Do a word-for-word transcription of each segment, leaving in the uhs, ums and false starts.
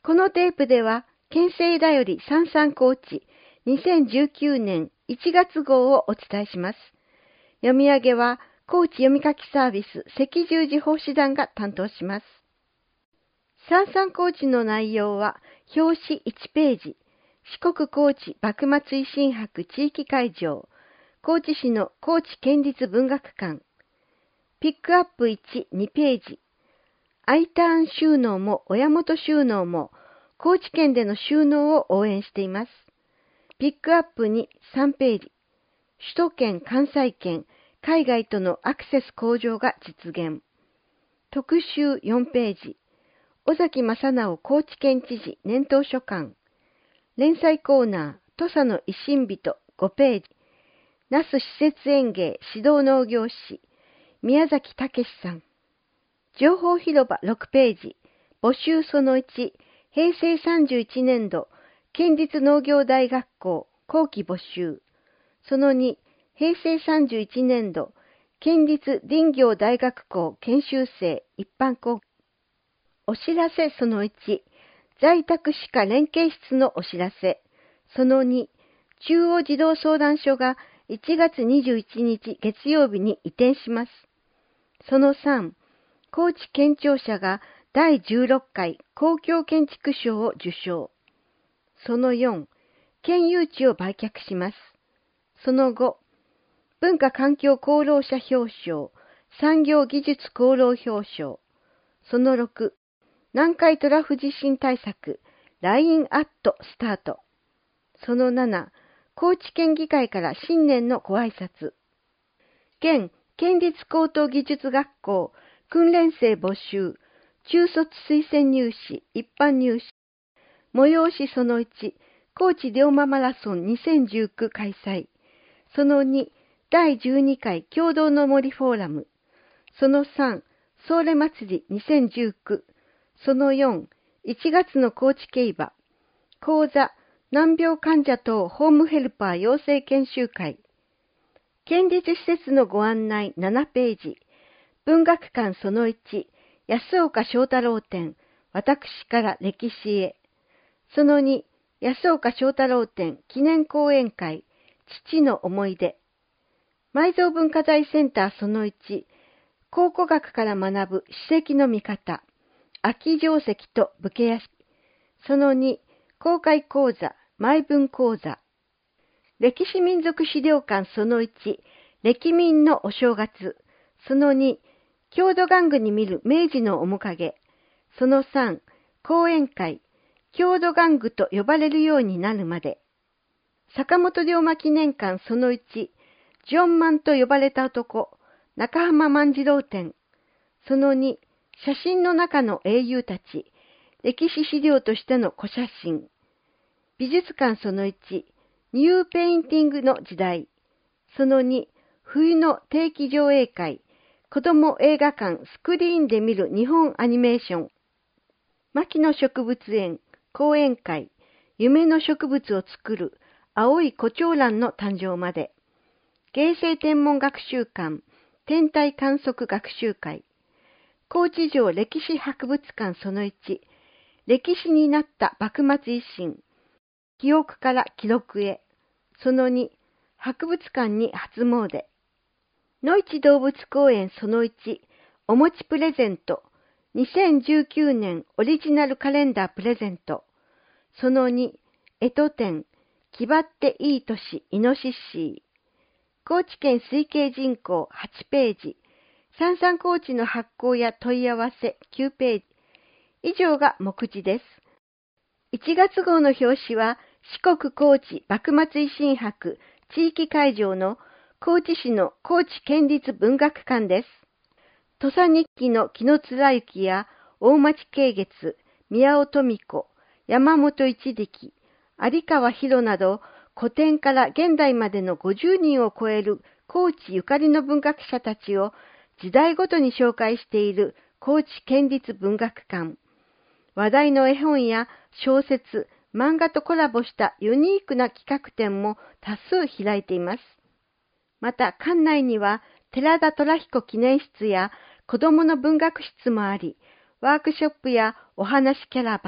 このテープでは、県政だより三三高知にせんじゅうきゅうねんいちがつ号をお伝えします。読み上げは、高知読み書きサービス赤十字奉仕団が担当します。三三高知の内容は、表紙いちページ、四国高知幕末維新博地域会場、高知市の高知県立文学館、ピックアップいち、にページ、Iターン収納も親元収納も高知県での収納を応援しています。ピックアップに、さんページ、首都圏、関西圏、海外とのアクセス向上が実現。特集よんページ、尾崎正直高知県知事年頭書簡。連載コーナー、土佐の維新人ごページ、那須施設園芸指導農業士、宮崎武さん。情報広場ろくページ、募集そのいち、へいせいさんじゅういちねんど、県立農業大学校後期募集。そのに、へいせいさんじゅういちねんど、県立林業大学校研修生一般校。お知らせそのいち、在宅歯科連携室のお知らせ。そのに、中央児童相談所がいちがつにじゅういちにち月曜日に移転します。そのさん、高知県庁舎がだいじゅうろっかい公共建築賞を受賞。そのよん、県有地を売却します。そのご、文化環境功労者表彰、産業技術功労表彰。そのろく、南海トラフ地震対策、ラインアットスタート。そのなな、高知県議会から新年のご挨拶。県県立高等技術学校訓練生募集、中卒推薦入試、一般入試。催しそのいち、高知龍馬マラソンにせんじゅうきゅう開催。そのに、だいじゅうにかい共同の森フォーラム。そのさん、ソーレ祭りにせんじゅうきゅう。そのよん、いちがつの高知競馬。講座、難病患者等ホームヘルパー養成研修会。県立施設のご案内ななページ。文学館そのいち、安岡正太郎展、私から歴史へ。そのに、安岡正太郎展記念講演会、父の思い出。埋蔵文化財センターそのいち、考古学から学ぶ史跡の見方、秋定石と武家屋敷。そのに、公開講座、埋文講座。歴史民族資料館そのいち、歴民のお正月。そのに、郷土玩具に見る明治の面影。そのさん、講演会、郷土玩具と呼ばれるようになるまで。坂本龍馬記念館そのいち、ジョンマンと呼ばれた男、中浜万次郎展。そのに、写真の中の英雄たち、歴史資料としての古写真。美術館そのいち、ニューペインティングの時代。そのに、冬の定期上映会、子供映画館スクリーンで見る日本アニメーション。牧野植物園講演会、夢の植物を作る青い胡蝶蘭の誕生まで。芸生天文学習館、天体観測学習会。高知城歴史博物館そのいち、歴史になった幕末維新。記憶から記録へ。そのに、博物館に初詣。のいち動物公園そのいち、おもちプレゼント。にせんじゅうきゅうねんオリジナルカレンダープレゼント。そのに、えと展。気張っていい年イノシシ。高知県推計人口はちページ。三三高知の発行や問い合わせきゅうページ。以上が目次です。いちがつ号の表紙は四国高知幕末維新博地域会場の高知市の高知県立文学館です。土佐日記の紀貫之や大町慶月、宮尾富子、山本一力、有川博など古典から現代までのごじゅうにんを超える高知ゆかりの文学者たちを時代ごとに紹介している高知県立文学館。話題の絵本や小説、漫画とコラボしたユニークな企画展も多数開いています。また館内には寺田虎彦記念室や子どもの文学室もあり、ワークショップやお話キャラバン、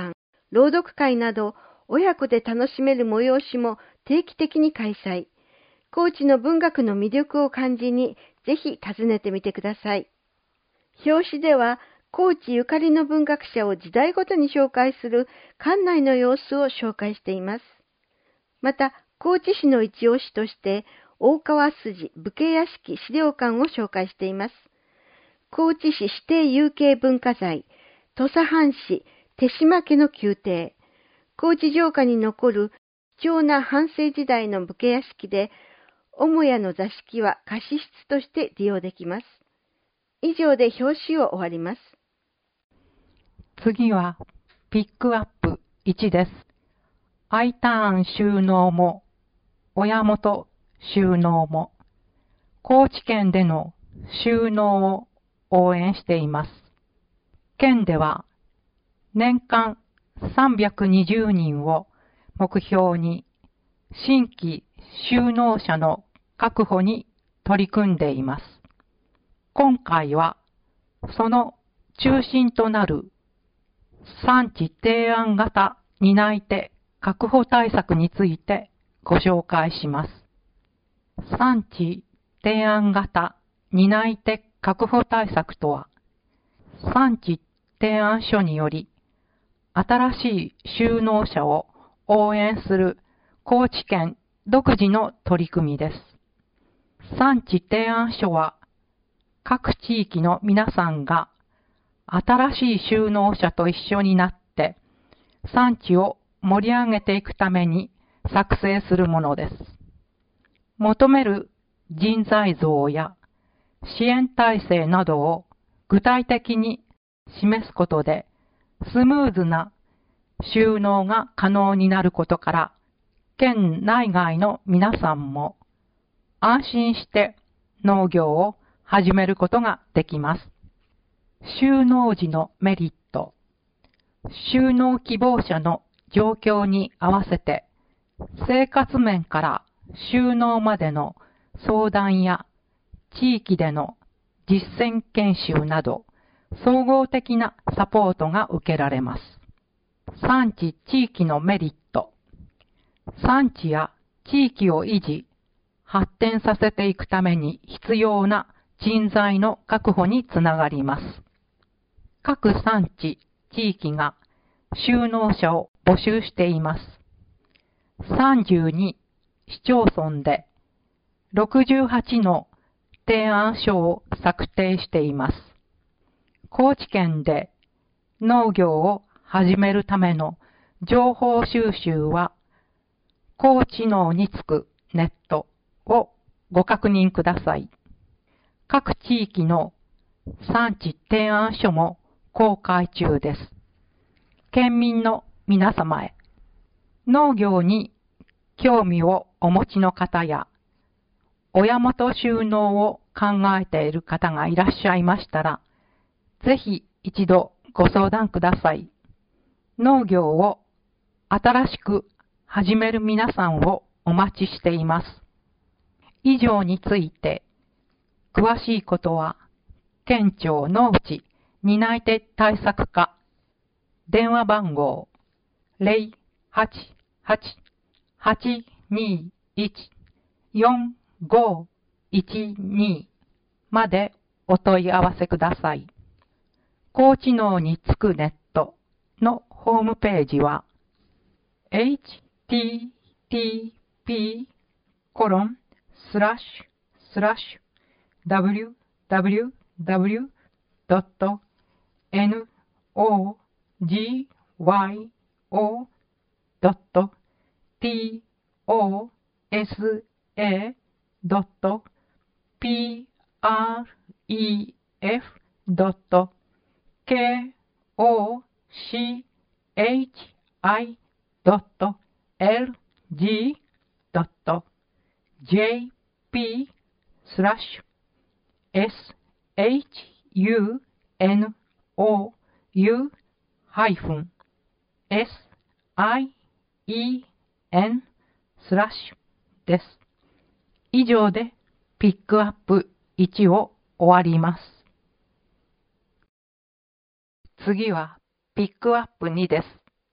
朗読会など、親子で楽しめる催しも定期的に開催。高知の文学の魅力を感じに、ぜひ訪ねてみてください。表紙では、高知ゆかりの文学者を時代ごとに紹介する館内の様子を紹介しています。また、高知市の一押しとして、大川筋武家屋敷資料館を紹介しています。高知市指定有形文化財、土佐藩士手島家の宮廷、高知城下に残る貴重な藩政時代の武家屋敷で、母屋の座敷は貸し室として利用できます。以上で表紙を終わります。 次はピックアップいちです。Iターン収納も、親元収納も、高知県での収納を応援しています。県では年間さんびゃくにじゅうにんを目標に新規収納者の確保に取り組んでいます。今回はその中心となる産地提案型担い手確保対策についてご紹介します。産地提案型担い手確保対策とは、産地提案書により新しい収納者を応援する高知県独自の取り組みです。産地提案書は各地域の皆さんが新しい収納者と一緒になって産地を盛り上げていくために作成するものです。求める人材像や支援体制などを具体的に示すことでスムーズな収納が可能になることから、県内外の皆さんも安心して農業を始めることができます。収納時のメリット。収納希望者の状況に合わせて生活面から収納までの相談や地域での実践研修など総合的なサポートが受けられます。産地地域のメリット。産地や地域を維持、発展させていくために必要な人材の確保につながります。各産地、地域が収納者を募集しています。さんじゅうに市町村でろくじゅうはちの提案書を策定しています。高知県で農業を始めるための情報収集は、高知農につくネットをご確認ください。各地域の産地提案書も公開中です。県民の皆様へ、農業に興味をお持ちの方や、親元収納を考えている方がいらっしゃいましたら、ぜひ一度ご相談ください。農業を新しく始める皆さんをお待ちしています。以上について、詳しいことは、県庁農地担い手対策課、電話番号 ゼロはちはち はちにいち よんごいちに までお問い合わせください。高知農につくネットのホームページは エイチティーティーピー コロン スラッシュスラッシュ ダブリューダブリューダブリュー ドット ノジワイオ ドット ティーオーエスエー ドット ピーアールイーエフ ドット ケーオーシーエイチアイ ドット エルジー ドット ジェーピー スラッシュ エスエイチユーエヌオーユー ハイフン エスアイイーエヌ スラッシュです。以上でピックアップいちを終わります。次はピックアップにです。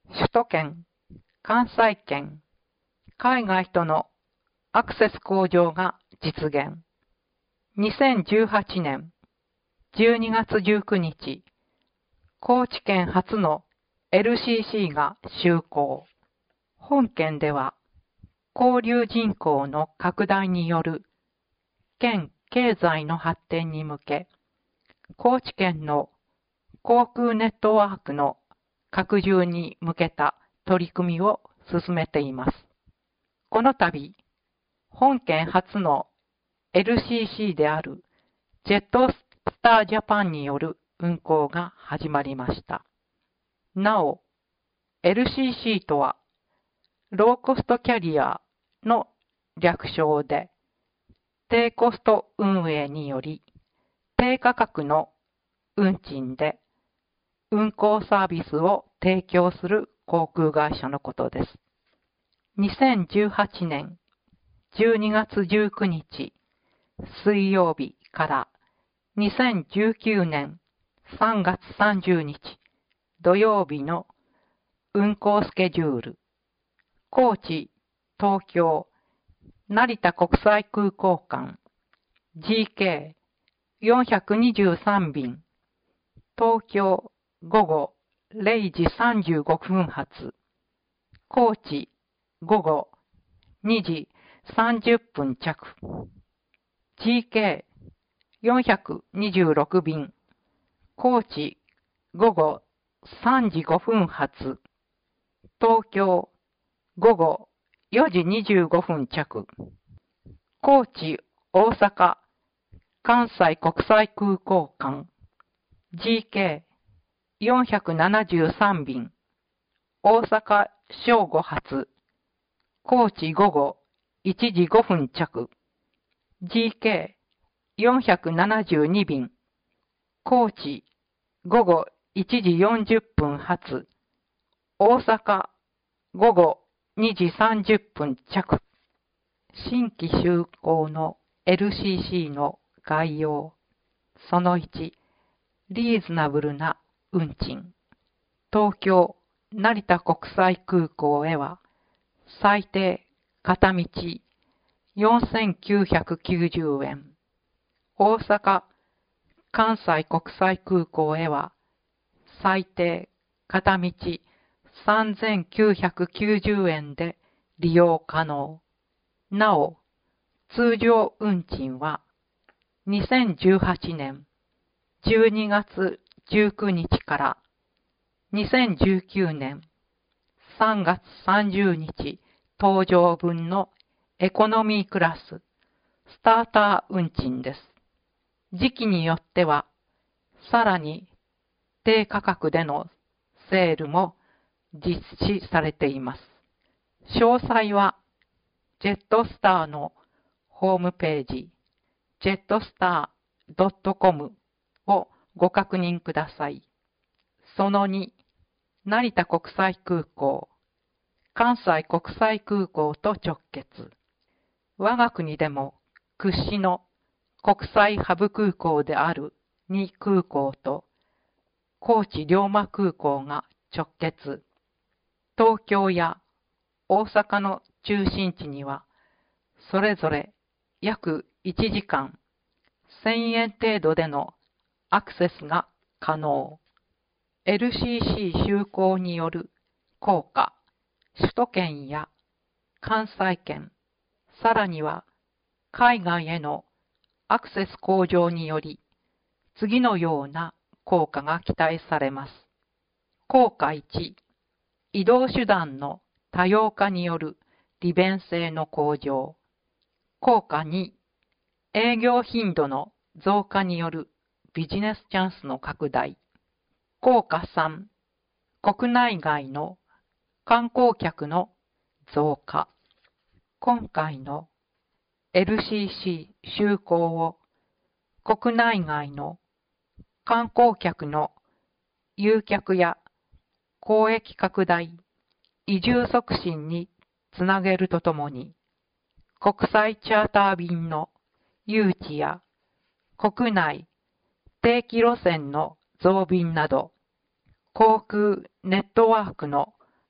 首都圏、関西圏、海外とのアクセス向上が実現。にせんじゅうはちねんじゅうにがつじゅうくにち、高知県初の エルシーシー が就航。本県では、交流人口の拡大による県経済の発展に向け、高知県の航空ネットワークの拡充に向けた取り組みを進めています。この度、本県初の エルシーシー であるジェットスタージャパンによる運航が始まりました。なお、エルシーシー とは、ローコストキャリアの略称で、低コスト運営により、低価格の運賃で運航サービスを提供する航空会社のことです。にせんじゅうはちねんじゅうにがつじゅうくにち水曜日からにせんじゅうきゅうねんさんがつさんじゅうにち土曜日の運航スケジュール。高知、東京、成田国際空港間 ジーケーよんひゃくにじゅうさん 便、東京午後れいじさんじゅうごふん発、高知午後にじさんじゅっぷん着、ジーケーよんひゃくにじゅうろく 便、高知午後さんじごふん発、東京午後よじにじゅうごふん着、高知、大阪、関西国際空港間、ジーケーよんひゃくななじゅうさん 便、大阪正午発、高知午後いちじごふん着、ジーケーよんひゃくななじゅうに 便、高知午後いちじよんじゅっぷん発、大阪午後にじさんじゅっぷん着。新規就航の エルシーシー の概要。そのいち、リーズナブルな運賃。東京、成田国際空港へは、最低片道よんせんきゅうひゃくきゅうじゅうえん。大阪、関西国際空港へは、最低片道さんぜんきゅうひゃくきゅうじゅうえんで利用可能。なお、通常運賃はにせんじゅうはちねんじゅうにがつじゅうくにちからにせんじゅうきゅうねんさんがつさんじゅうにち搭乗分のエコノミークラス、スターター運賃です。時期によっては、さらに低価格でのセールも実施されています。詳細は、ジェットスターのホームページ、ジェットスタードットコム をご確認ください。そのに、成田国際空港、関西国際空港と直結。我が国でも屈指の国際ハブ空港であるに空港と、高知龍馬空港が直結。東京や大阪の中心地には、それぞれ約いちじかん、せんえん程度でのアクセスが可能。エルシーシー 就航による効果、首都圏や関西圏、さらには海外へのアクセス向上により、次のような効果が期待されます。効果いち、移動手段の多様化による利便性の向上。効果に、営業頻度の増加によるビジネスチャンスの拡大。効果さん、国内外の観光客の増加。今回の エルシーシー 就航を国内外の観光客の誘客や交易拡大、移住促進につなげるとともに、国際チャーター便の誘致や国内定期路線の増便など、航空ネットワークの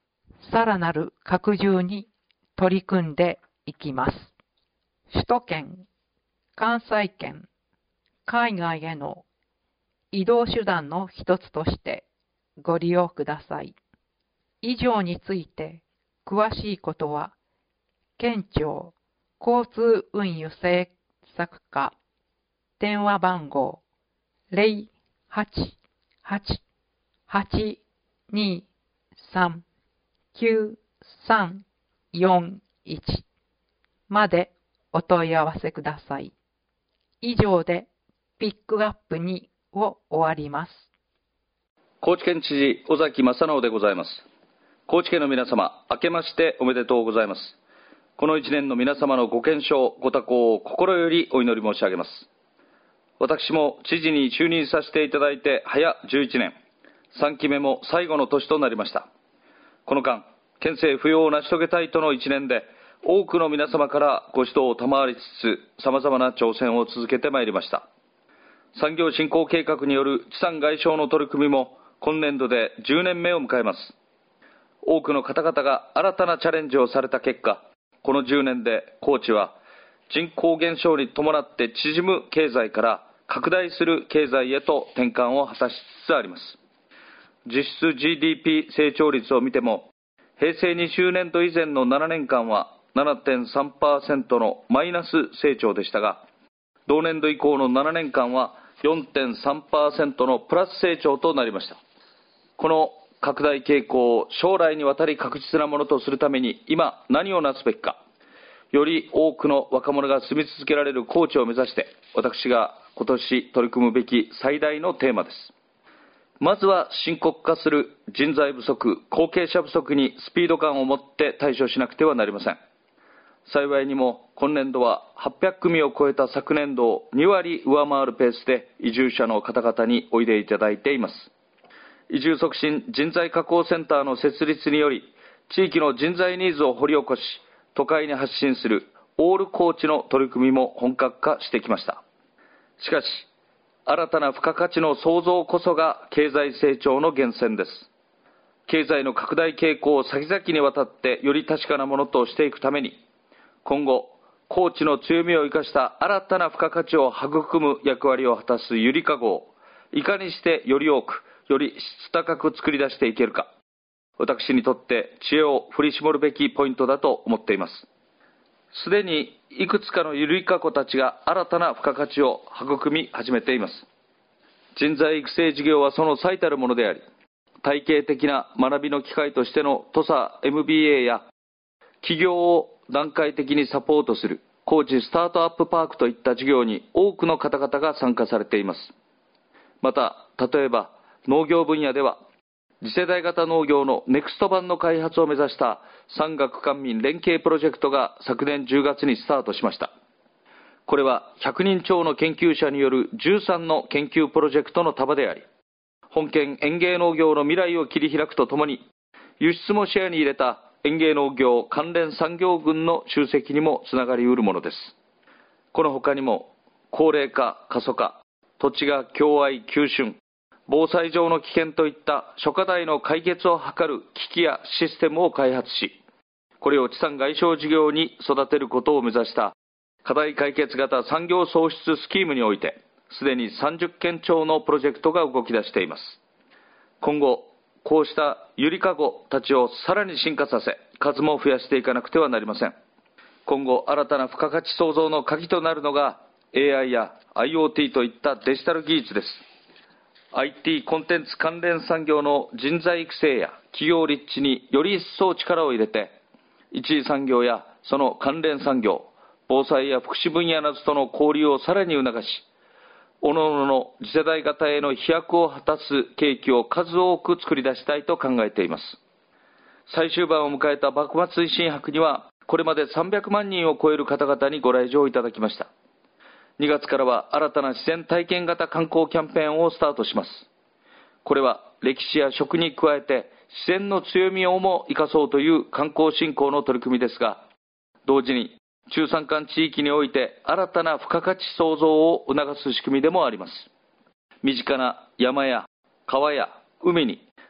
さらなる拡充に取り組んでいきます。首都圏、関西圏、海外への移動手段の一つとしてご利用ください。以上について詳しいことは、県庁交通運輸政策課電話番号 ゼロはちはちはちにさんきゅうさんよんいちまでお問い合わせください。以上でピックアップにを終わります。 高知県知事尾崎正直でございます。高知県の皆様、明けましておめでとうございます。この一年の皆様のご健勝、ご多幸を心よりお祈り申し上げます。私も知事に就任させていただいて早じゅういちねん、さんきめも最後の年となりました。この間、県政浮揚を成し遂げたいとの一年で、多くの皆様からご指導を賜りつつ、様々な挑戦を続けてまいりました。産業振興計画による地産外消の取り組みも、今年度でじゅうねんめを迎えます。多くの方々が新たなチャレンジをされた結果、このじゅうねんで高知は人口減少に伴って縮む経済から拡大する経済へと転換を果たしつつあります。実質 ジーディーピー 成長率を見ても、平成にじゅうねんど以前のななねんかんは ななてんさんパーセント のマイナス成長でしたが、同年度以降のななねんかんは よんてんさんパーセント のプラス成長となりました。この拡大傾向を将来にわたり確実なものとするために今何をなすべきか、より多くの若者が住み続けられる高知を目指して、私が今年取り組むべき最大のテーマです。まずは深刻化する人材不足、後継者不足にスピード感を持って対処しなくてはなりません。幸いにも今年度ははっぴゃくくみを超えた昨年度をにわり上回るペースで移住者の方々においでいただいています。移住促進人材確保センターの設立により、地域の人材ニーズを掘り起こし、都会に発信するオール高知の取り組みも本格化してきました。しかし、新たな付加価値の創造こそが経済成長の源泉です。経済の拡大傾向を先々にわたってより確かなものとしていくために、今後、高知の強みを生かした新たな付加価値を育む役割を果たすゆりかごを、いかにしてより多く、より質高く作り出していけるか、私にとって知恵を振り絞るべきポイントだと思っています。すでにいくつかのゆりかごたちが新たな付加価値を育み始めています。人材育成事業はその最たるものであり、体系的な学びの機会としての土佐 エムビーエー や企業を段階的にサポートする高知スタートアップパークといった事業に多くの方々が参加されています。また、例えば農業分野では、次世代型農業のネクスト版の開発を目指した産学官民連携プロジェクトが昨年じゅうがつにスタートしました。これはひゃくにん超の研究者によるじゅうさんの研究プロジェクトの束であり、本県園芸農業の未来を切り開くとともに、輸出も視野に入れた園芸農業関連産業群の集積にもつながりうるものです。この他にも、高齢化、過疎化、土地が共愛、急峻、防災上の危険といった諸課題の解決を図る機器やシステムを開発し、これを地産外消事業に育てることを目指した課題解決型産業創出スキームにおいて、すでにさんじゅっけん超のプロジェクトが動き出しています。今後、こうしたゆりかごたちをさらに進化させ、数も増やしていかなくてはなりません。今後、新たな付加価値創造の鍵となるのが エーアイ や アイオーティー といったデジタル技術です。アイティー コンテンツ関連産業の人材育成や企業立地により一層力を入れて、一次産業やその関連産業、防災や福祉分野などとの交流をさらに促し、各々の次世代型への飛躍を果たす契機を数多く作り出したいと考えています。最終盤を迎えた幕末維新博には、これまでさんびゃくまんにんを超える方々にご来場いただきました。にがつからは新たな自然体験型観光キャンペーンをスタートします。これは歴史や食に加えて自然の強みをも生かそうという観光振興の取り組みですが、同時に中山間地域において新たな付加価値創造を促す仕組みでもあります。身近な山や川や海に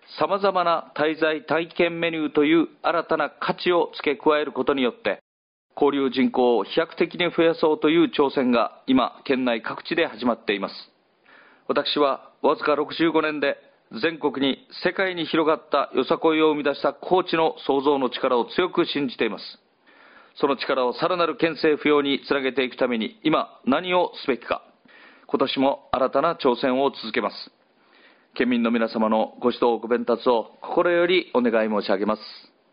様々な滞在体験メニューという新たな価値を付け加えることによって、交流人口を飛躍的に増やそうという挑戦が今、県内各地で始まっています。私はわずかろくじゅうごねんで全国に世界に広がったよさこいを生み出した高知の創造の力を強く信じています。その力をさらなる県政府用につなげていくために今何をすべきか、今年も新たな挑戦を続けます。県民の皆様のご指導ご鞭撻を心よりお願い申し上げます。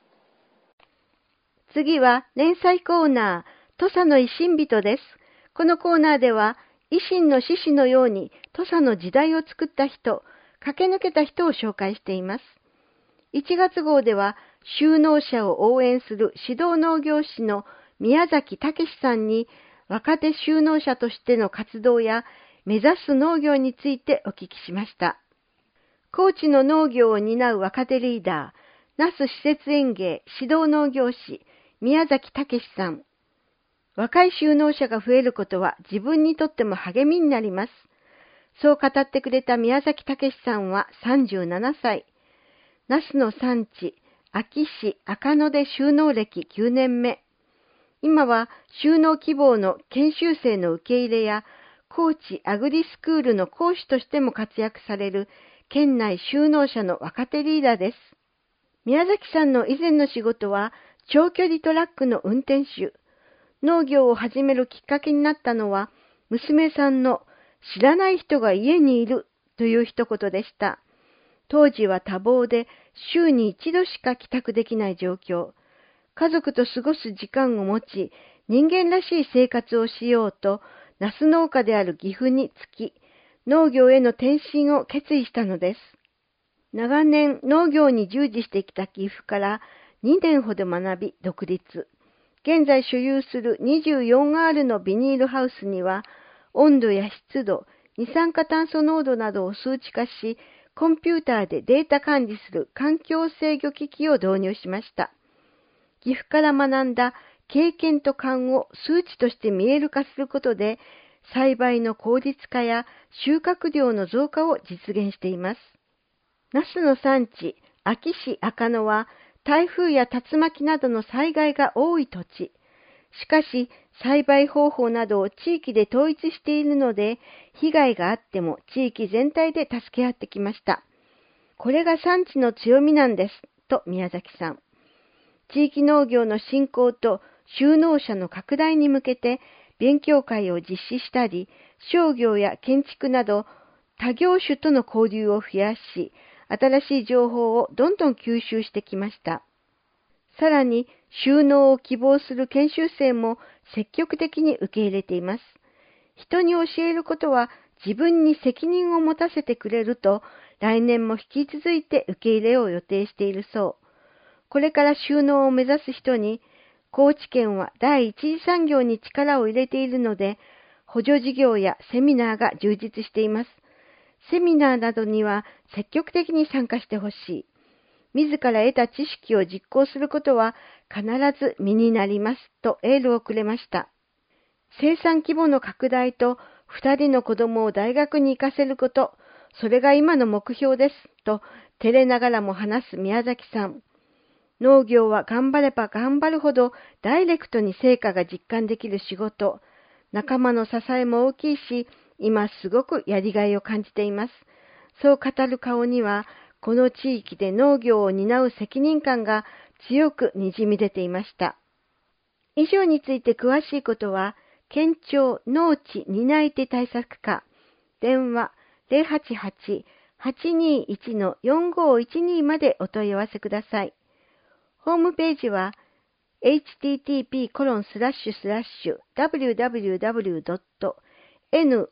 次は連載コーナー、土佐の維新人です。このコーナーでは維新の志士のように土佐の時代を作った人、駆け抜けた人を紹介しています。いちがつ号では就農者を応援する指導農業士の宮崎武さんに若手就農者としての活動や目指す農業についてお聞きしました。高知の農業を担う若手リーダー、那須施設園芸指導農業士宮崎武さん。若い就農者が増えることは自分にとっても励みになります。そう語ってくれた宮崎武さんはさんじゅうななさい。那須の産地、安芸市赤野で就農歴きゅうねんめ。今は就農希望の研修生の受け入れや、高知アグリスクールの講師としても活躍される県内就農者の若手リーダーです。宮崎さんの以前の仕事は長距離トラックの運転手。農業を始めるきっかけになったのは、娘さんの知らない人が家にいるという一言でした。当時は多忙で週に一度しか帰宅できない状況。家族と過ごす時間を持ち、人間らしい生活をしようと、ナス農家である岐阜に着き、農業への転身を決意したのです。長年農業に従事してきた岐阜からにねんほど学び独立。現在所有する にじゅうよんアール のビニールハウスには、温度や湿度、二酸化炭素濃度などを数値化し、コンピューターでデータ管理する環境制御機器を導入しました。岐阜から学んだ経験と勘を数値として見える化することで、栽培の効率化や収穫量の増加を実現しています。ナスの産地、安芸市赤野は、台風や竜巻などの災害が多い土地。しかし、栽培方法などを地域で統一しているので、被害があっても地域全体で助け合ってきました。これが産地の強みなんです、と宮崎さん。地域農業の振興と就農者の拡大に向けて、勉強会を実施したり、商業や建築など他業種との交流を増やし、新しい情報をどんどん吸収してきました。さらに、就農を希望する研修生も積極的に受け入れています。人に教えることは自分に責任を持たせてくれると、来年も引き続いて受け入れを予定しているそう。これから就農を目指す人に、高知県は第一次産業に力を入れているので、補助事業やセミナーが充実しています。セミナーなどには積極的に参加してほしい。自ら得た知識を実行することは必ず身になりますとエールをくれました。生産規模の拡大と二人の子供を大学に行かせること、それが今の目標ですと照れながらも話す宮崎さん。農業は頑張れば頑張るほどダイレクトに成果が実感できる仕事。仲間の支えも大きいし、今すごくやりがいを感じています。そう語る顔には、この地域で農業を担う責任感が強くにじみ出ていました。以上について詳しいことは、県庁農地担い手対策課、電話 ゼロはちはち はちにいち よんごいちに までお問い合わせください。ホームページは エイチティーティーピーコロンスラッシュスラッシュダブリューダブリューダブリュードットノグ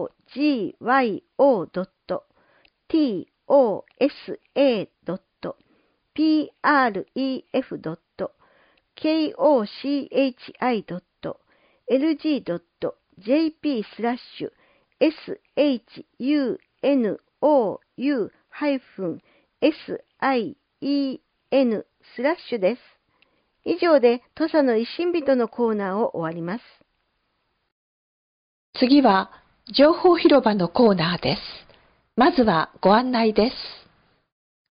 ヨドットトサドットプレフドットコチドットエルジードットジェーピースラッシュエスエイチユーエヌオーユーハイフンエスアイイーエヌスラッシュです。以上で土佐の一心人のコーナーを終わります。 次は情報広場のコーナーです。まずはご案内です。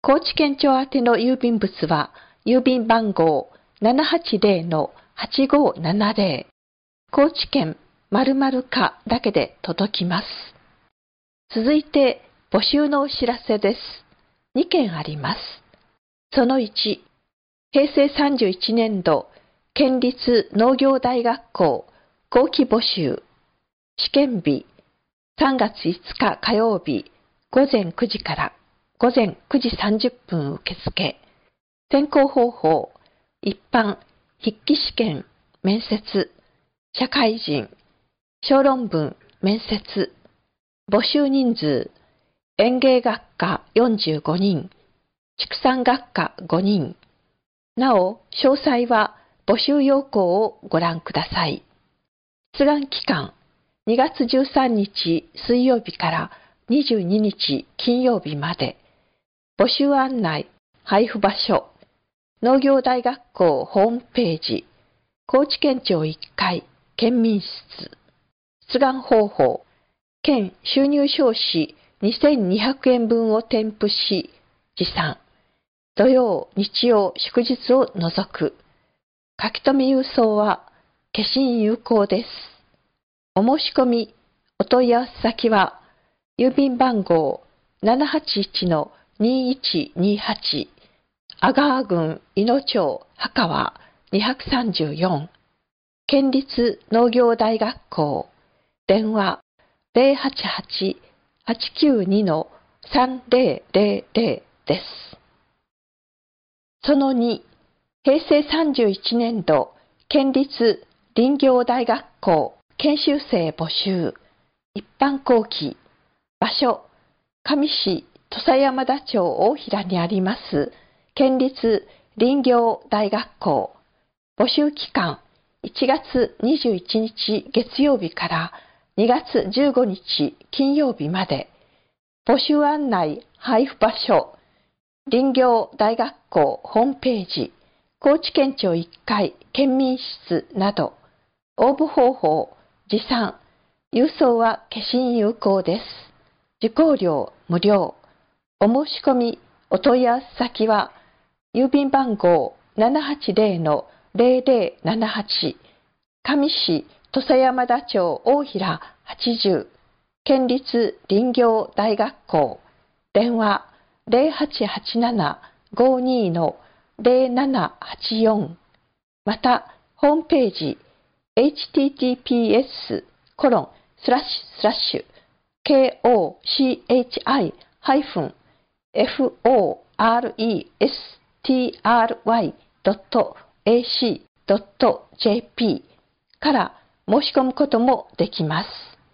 高知県庁宛ての郵便物は、郵便番号 ななはちゼロのはちごーななゼロ、高知県〇〇課だけで届きます。続いて、募集のお知らせです。にけんあります。そのいち、平成さんじゅういちねんど、県立農業大学校後期募集、試験日、さんがついつか火曜日、午前くじから午前くじさんじゅっぷん受付。選考方法、一般、筆記試験、面接、社会人、小論文、面接。募集人数、園芸学科よんじゅうごにん、畜産学科ごにん。なお、詳細は募集要項をご覧ください。出願期間、にがつじゅうさんにち水曜日からにじゅうににち金曜日まで。募集案内、配布場所、農業大学校ホームページ、高知県庁いっかい、県民室。出願方法、県収入証紙にせんにひゃくえんぶんを添付し、持参。土曜、日曜、祝日を除く。書留郵送は、消印有効です。お申し込み、お問い合わせ先は、郵便番号 ななはちいちのにいちにはち、阿川郡伊野町墓川にひゃくさんじゅうよん、県立農業大学校、電話 ゼロはちはち はちきゅうにのさんぜろぜろぜろ です。そのに、平成さんじゅういちねんど、県立林業大学校研修生募集、一般後期、場所、上市土佐山田町大平にあります県立林業大学校。募集期間、いちがつにじゅういちにち月曜日からにがつじゅうごにち金曜日まで。募集案内、配布場所、林業大学校ホームページ、高知県庁いっかい県民室など。応募方法、持参、郵送は消印有効です。受講料無料。お申し込み、お問い合わせ先は、郵便番号 ななはちゼロのゼロゼロななはち、上市土佐山田町大平はちじゅう、県立林業大学校、電話 ゼロはちはちなな ごにのゼロななはちよん、また、ホームページ、エイチティーティーピーエスコロンスラッシュスラッシュ ケーオーシーエイチアイハイフンエフオーアールイーエスティーアールワイドットエーシードットジェーピー から申し込むこともできます。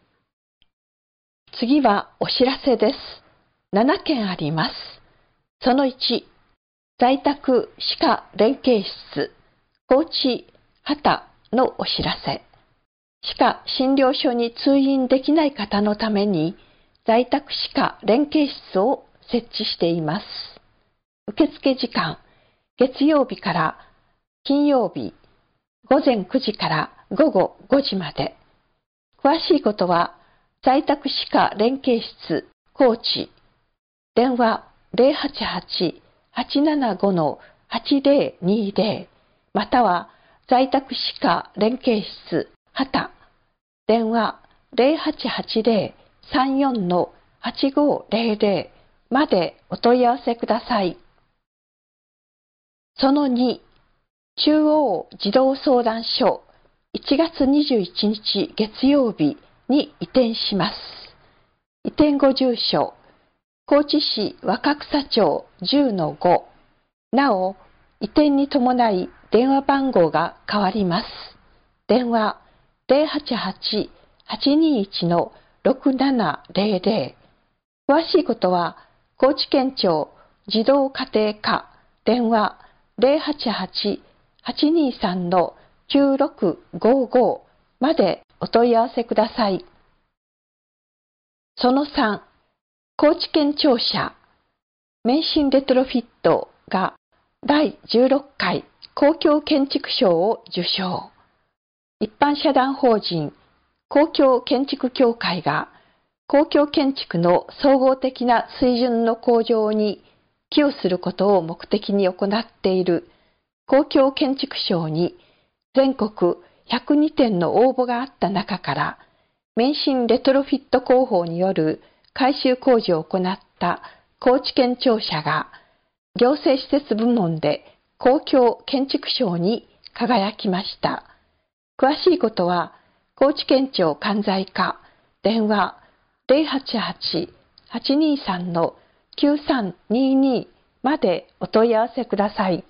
次はお知らせです。ななけんあります。そのいち、在宅歯科連携室高知畑のお知らせ。歯科診療所に通院できない方のために在宅歯科連携室を設置しています。受付時間、月曜日から金曜日、ごぜんくじからごごごじまで。詳しいことは、在宅歯科連携室高知、電話ゼロはちはち はちななごのはちゼロにゼロ、または在宅歯科連携室畑、電話ゼロはちはちゼロ さんよんのはちごゼロゼロまでお問い合わせください。そのに、中央児童相談所いちがつにじゅういちにち月曜日に移転します。移転後住所、高知市若草町 じゅうのご。なお、移転に伴い電話番号が変わります。電話ゼロはちはち はちにいちのろくななゼロゼロ。詳しいことは、高知県庁児童家庭課電話ゼロはちはち はちにさんのきゅうろくごごまでお問い合わせください。そのさん、高知県庁舎免震レトロフィットがだいじゅうろっかい公共建築賞を受賞。一般社団法人公共建築協会が公共建築の総合的な水準の向上に寄与することを目的に行っている公共建築賞に全国ひゃくにてんの応募があった中から、免震レトロフィット工法による改修工事を行った高知県庁舎が行政施設部門で公共建築賞に輝きました。詳しいことは高知県庁関西課電話 ゼロはちはち はちにさん きゅうさんにに までお問い合わせください。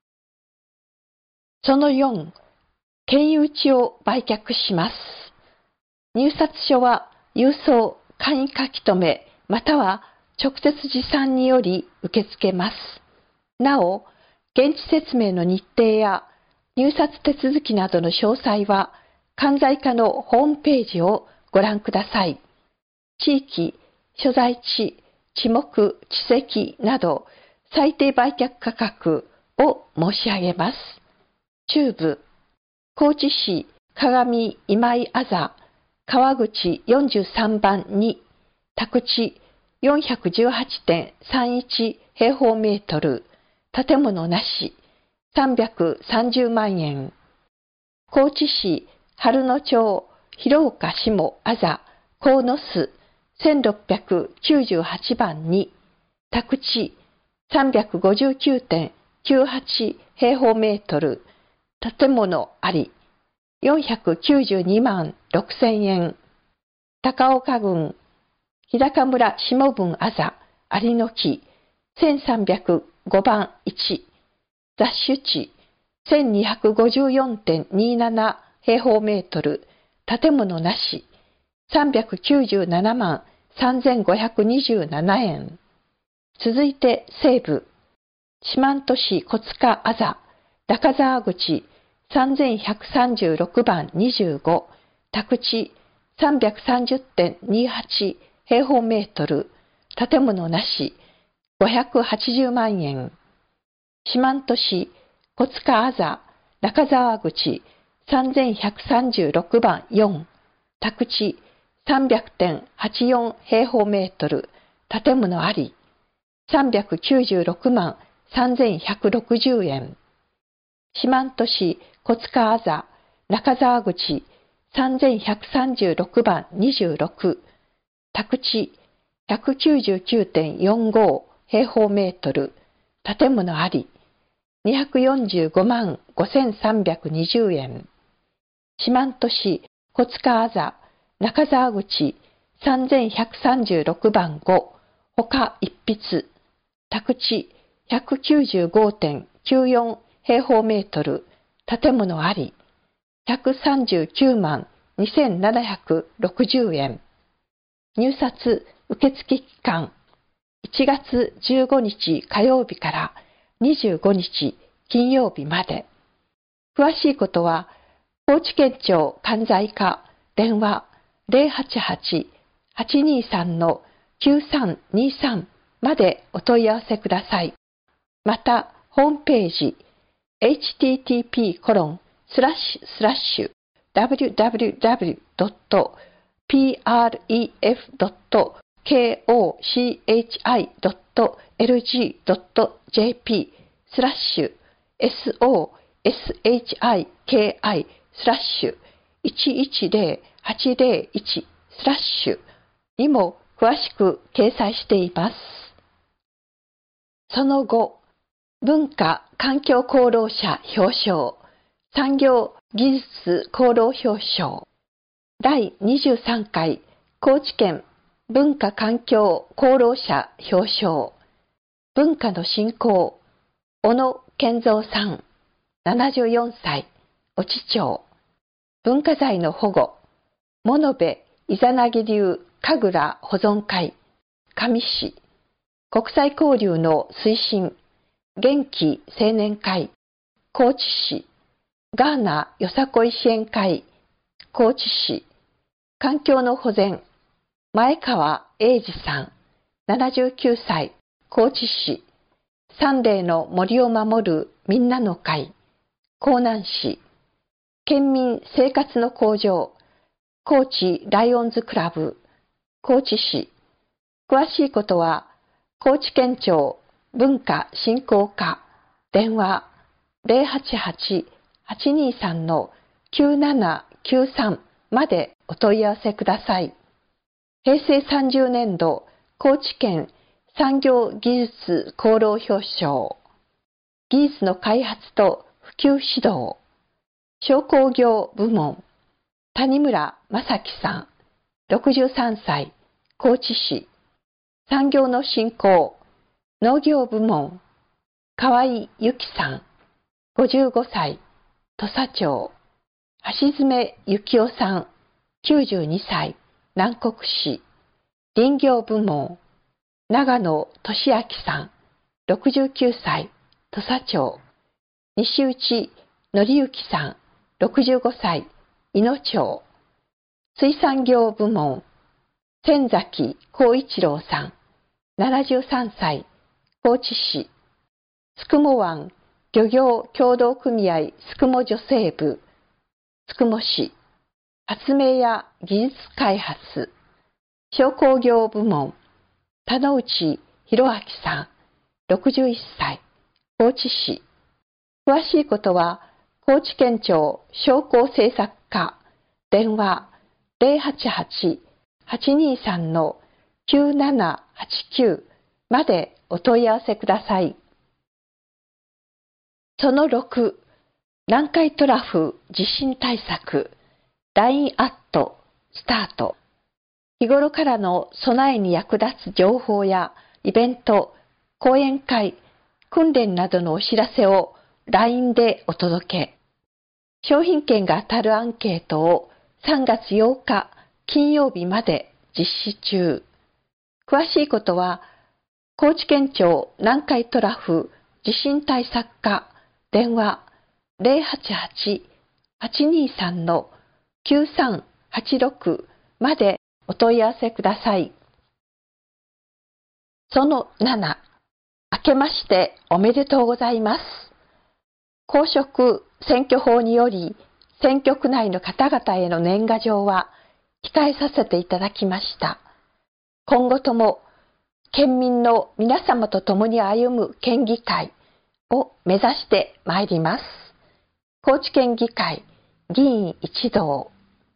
そのよん、県有地を売却します。入札書は郵送、簡易書き留め、または直接持参により受け付けます。なお、現地説明の日程や入札手続きなどの詳細は、関西課のホームページをご覧ください。地域、所在地、地目、地籍など、最低売却価格を申し上げます。中部、高知市鏡今井あざ川口よんじゅうさんばんに、宅地 よんひゃくじゅうはちてんさんいち 平方メートル、建物なしさんびゃくさんじゅうまんえん。高知市春野町広岡下あざ鴻巣せんろっぴゃくきゅうじゅうはちばんに、宅地 さんびゃくごじゅうきゅうてんきゅうはち 平方メートル、建物ありよんひゃくきゅうじゅうにまんろくせんえん。高岡郡日高村下郡あざ有の木せんさんびゃくごばんいち、雑種地 せんにひゃくごじゅうよんてんになな 平方メートル、建物なしさんびゃくきゅうじゅうななまんさんぜんごひゃくにじゅうななえん。続いて西部、四万十市小塚あざ中沢口さんぜんひゃくさんじゅうろくばんにじゅうご、宅地 さんびゃくさんじゅってんにはち 平方メートル、建物なしごひゃくはちじゅうまんえん。四万十市小塚あざ中沢口さんぜんひゃくさんじゅうろくばんよん、宅地さんびゃくてんはちよん 平方メートル、建物ありさんびゃくきゅうじゅうろくまんさんぜんひゃくろくじゅうえん。四万十市小塚あざ中沢口さんぜんひゃくさんじゅうろくばんにじゅうろく、宅地 ひゃくきゅうじゅうきゅうてんよんご 平方メートル、建物ありにひゃくよんじゅうごまんごせんさんびゃくにじゅうえん。四万十市小塚あざ中沢口さんぜんひゃくさんじゅうろくばんご、他一筆、宅地 ひゃくきゅうじゅうごてんきゅうよん 平方メートル、建物ありひゃくさんじゅうきゅうまんにせんななひゃくろくじゅうえん。入札受付期間いちがつじゅうごにち火曜日からにじゅうごにち金曜日まで。詳しいことは高知県庁関西課電話 ゼロはちはち はちにさん きゅうさんにさん までお問い合わせください。またホームページ エイチティーティーピーコロンスラッシュスラッシュ ダブリューダブリューダブリュードットピーアールイーエフドットケーオーシーエイチアイドットエルジードットジェーピー スラッシュ エスオーエスエイチアイケーアイ スラッシュいちいちゼロはちゼロいちスラッシュにも詳しく掲載しています。その後、文化環境功労者表彰、産業技術功労表彰、だいにじゅうさんかい高知県文化環境功労者表彰、文化の振興、小野健三さん、ななじゅうよんさい、越知町、文化財の保護、物部イザナギ流神楽保存会、上市、国際交流の推進、元気青年会、高知市、ガーナよさこい支援会、高知市、環境の保全、前川英二さん、ななじゅうきゅうさい、高知市、三霊の森を守るみんなの会、江南市、県民生活の向上、高知ライオンズクラブ、高知市。詳しいことは、高知県庁文化振興課電話 ゼロはちはち はちにさん きゅうななきゅうさん までお問い合わせください。平成さんじゅうねんど高知県産業技術功労表彰、技術の開発と普及指導、商工業部門、谷村正樹さん、ろくじゅうさんさい、高知市、産業の振興、農業部門、河合由紀さん、ごじゅうごさい、土佐町、橋爪幸夫さん、きゅうじゅうにさい、南国市、林業部門、長野俊明さん、ろくじゅうきゅうさい、土佐町、西内則之さん、ろくじゅうごさい、伊野町、水産業部門、千崎光一郎さん、ななじゅうさんさい、高知市、すくも湾漁業協同組合すくも女性部、すくも市、発明や技術開発、商工業部門、田之内博明さん、ろくじゅういっさい、高知市。詳しいことは、高知県庁商工政策課、電話ゼロはちはち はちにさん きゅうななはちきゅう までお問い合わせください。そのろく、南海トラフ地震対策、ライン アットスタート。日頃からの備えに役立つ情報やイベント、講演会、訓練などのお知らせを ライン でお届け。商品券が当たるアンケートをさんがつようか金曜日まで実施中。詳しいことは、高知県庁南海トラフ地震対策課電話ゼロはちはち はちにさん きゅうさんはちろく までお問い合わせください。そのなな、明けましておめでとうございます。公職選挙法により、選挙区内の方々への年賀状は控えさせていただきました。今後とも県民の皆様と共に歩む県議会を目指してまいります。高知県議会議員一同。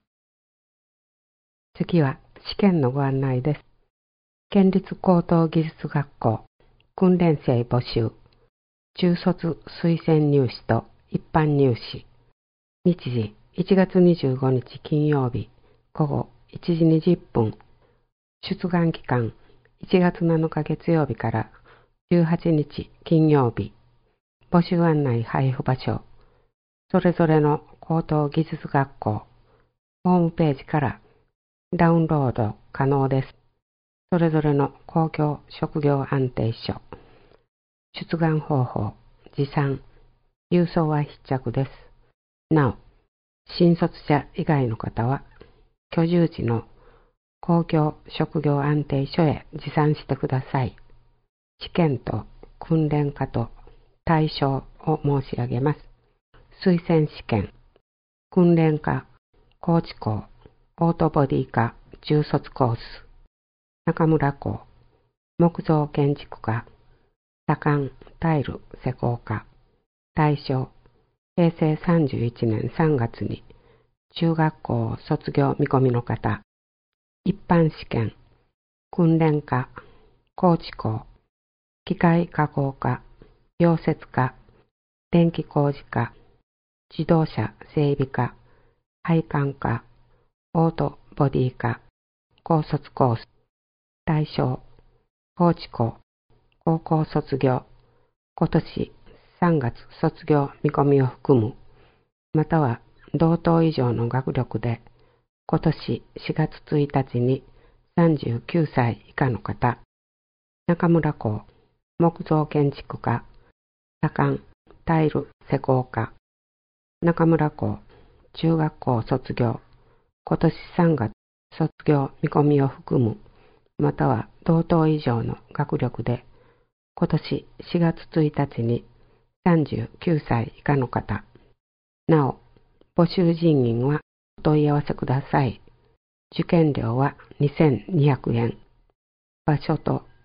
次は試験のご案内です。県立高等技術学校訓練生募集、中卒推薦入試と一般入試。日時いちがつにじゅうごにち金曜日午後いちじにじゅっぷん。出願期間いちがつなのか月曜日からじゅうはちにち金曜日。募集案内配布場所。それぞれの高等技術学校ホームページからダウンロード可能です。それぞれの公共職業安定書。出願方法、持参、郵送は必着です。なお、新卒者以外の方は、居住地の公共職業安定所へ持参してください。試験と訓練課と対象を申し上げます。推薦試験、訓練課、高知校、オートボディ科中卒コース、中村校、木造建築科、左官タイル施工科、対象、へいせいさんじゅういちねんさんがつに中学校を卒業見込みの方、一般試験、訓練科、高知校、機械加工科、溶接科、電気工事科、自動車整備科、配管科、オートボディ科、高卒コース、対象、高知校、高校卒業、今年さんがつ卒業見込みを含む、または同等以上の学力で、今年しがつついたちにさんじゅうきゅうさい以下の方、中村校、木造建築科、左官、タイル施工科、中村校、中学校卒業、今年さんがつ卒業見込みを含む、または同等以上の学力で、今年しがつついたちにさんじゅうきゅうさい以下の方。なお、募集人員はお問い合わせください。受験料はにせんにひゃくえん。場所と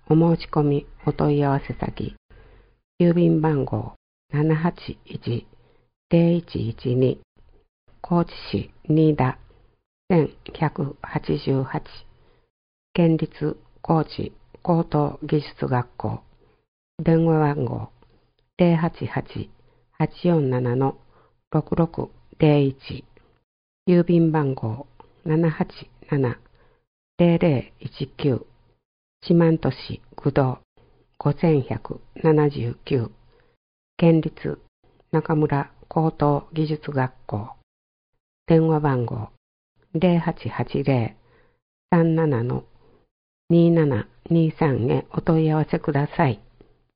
お申し込みお問い合わせ先、郵便番号 ななはちいち ぜろいちいちに 高知市新田せんひゃくはちじゅうはち、県立高知高等技術学校、電話番号 ゼロはちはち はちよんなな ろくろくゼロいち、郵便番号 ななはちなな ゼロゼロいちきゅう、四万十市区道ごせんひゃくななじゅうきゅう、県立中村高等技術学校、電話番号 ゼロはちはちゼロ さんなな にななにさん へお問い合わせください。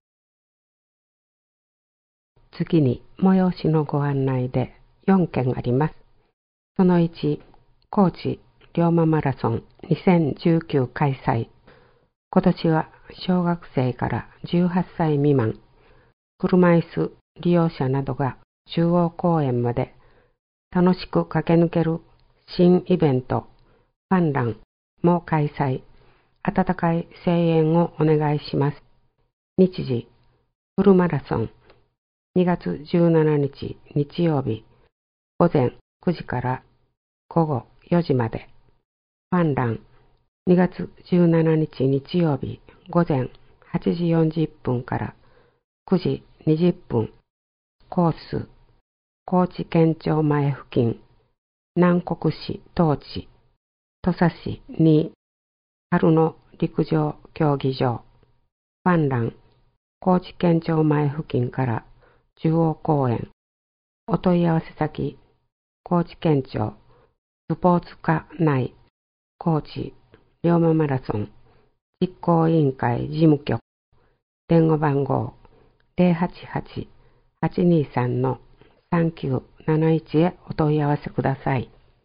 次に催しのご案内でよんけんあります。そのいち、高知龍馬マラソンにせんじゅうきゅう開催。今年は小学生からじゅうはっさい未満、車椅子利用者などが中央公園まで楽しく駆け抜ける新イベント、ファンランも開催。温かい声援をお願いします。日時、フルマラソン、にがつじゅうしちにち日曜日、午前くじから午後よじまで。ファンラン、にがつじゅうしちにち日曜日、午前はちじよんじゅっぷんからくじにじゅっぷん。コース、高知県庁前付近、南国市東地、土佐市に春の陸上競技場、ファンラン、高知県庁前付近から中央公園、お問い合わせ先、高知県庁、スポーツ課内、高知龍馬マラソン、実行委員会事務局、電話番号 ゼロはちはち はちにさん さんきゅうなないち へお問い合わせください。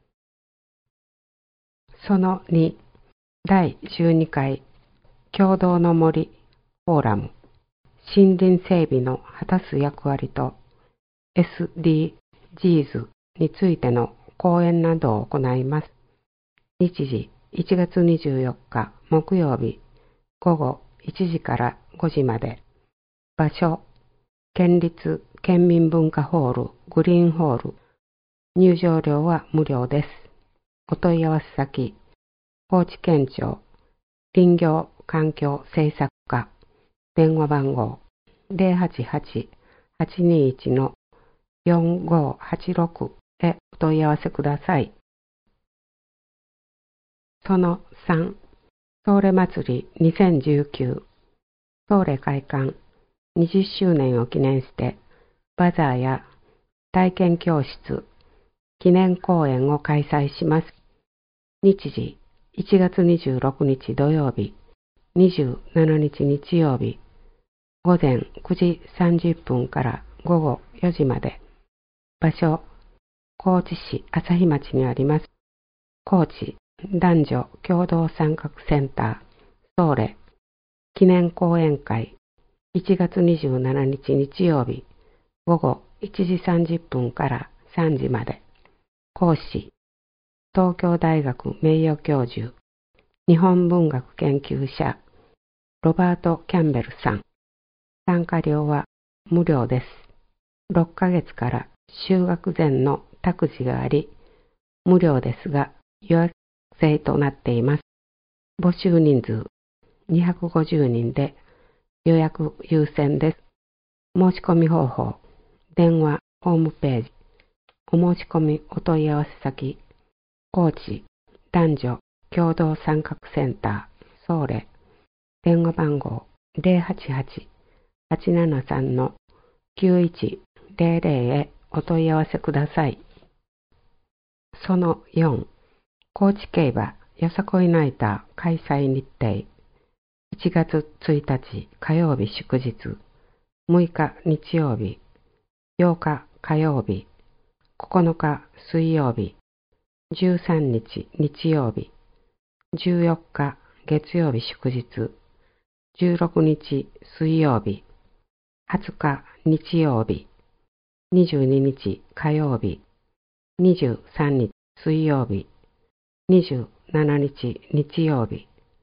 そのに、だいじゅうにかい共同の森フォーラム、森林整備の果たす役割と エスディージーズ についての講演などを行います。日時、いちがつにじゅうよっか木曜日、午後いちじからごじまで。場所、県立県民文化ホールグリーンホール。入場料は無料です。お問い合わせ先、高知県庁林業環境政策課、電話番号 ゼロはちはち はちにいち よんごはちろく へお問い合わせください。そのさん、ソーレ祭りにせんじゅうきゅう、ソーレ開館にじゅっしゅうねんを記念してバザーや体験教室、記念講演を開催します。日時、いちがつにじゅうろくにち土曜日、にじゅうしちにち日曜日、午前くじさんじゅっぷんから午後よじまで。場所、高知市朝日町にあります高知男女共同参画センターソーレ記念講演会、いちがつにじゅうしちにち日曜日、午後いちじさんじゅっぷんからさんじまで。講師、東京大学名誉教授、日本文学研究者、ロバート・キャンベルさん。参加料は無料です。ろっかげつから就学前の託児があり、無料ですが予約制となっています。募集人数にひゃくごじゅうにんで予約優先です。申し込み方法、電話、ホームページ、お申し込みお問い合わせ先、高知男女共同参画センターソーレ、電話番号 ゼロはちはち はちななさん きゅういちゼロゼロ へお問い合わせください。そのよん、高知競馬よさこいナイター開催日程。いちがつついたち火曜日祝日、むいか日曜日、ようか火曜日、ここのか水曜日、じゅうさんにち日曜日、じゅうよっか月曜日祝日、じゅうろくにち水曜日、はつか日曜日、にじゅうににち火曜日、にじゅうさんにち水曜日、にじゅうしちにち日曜日、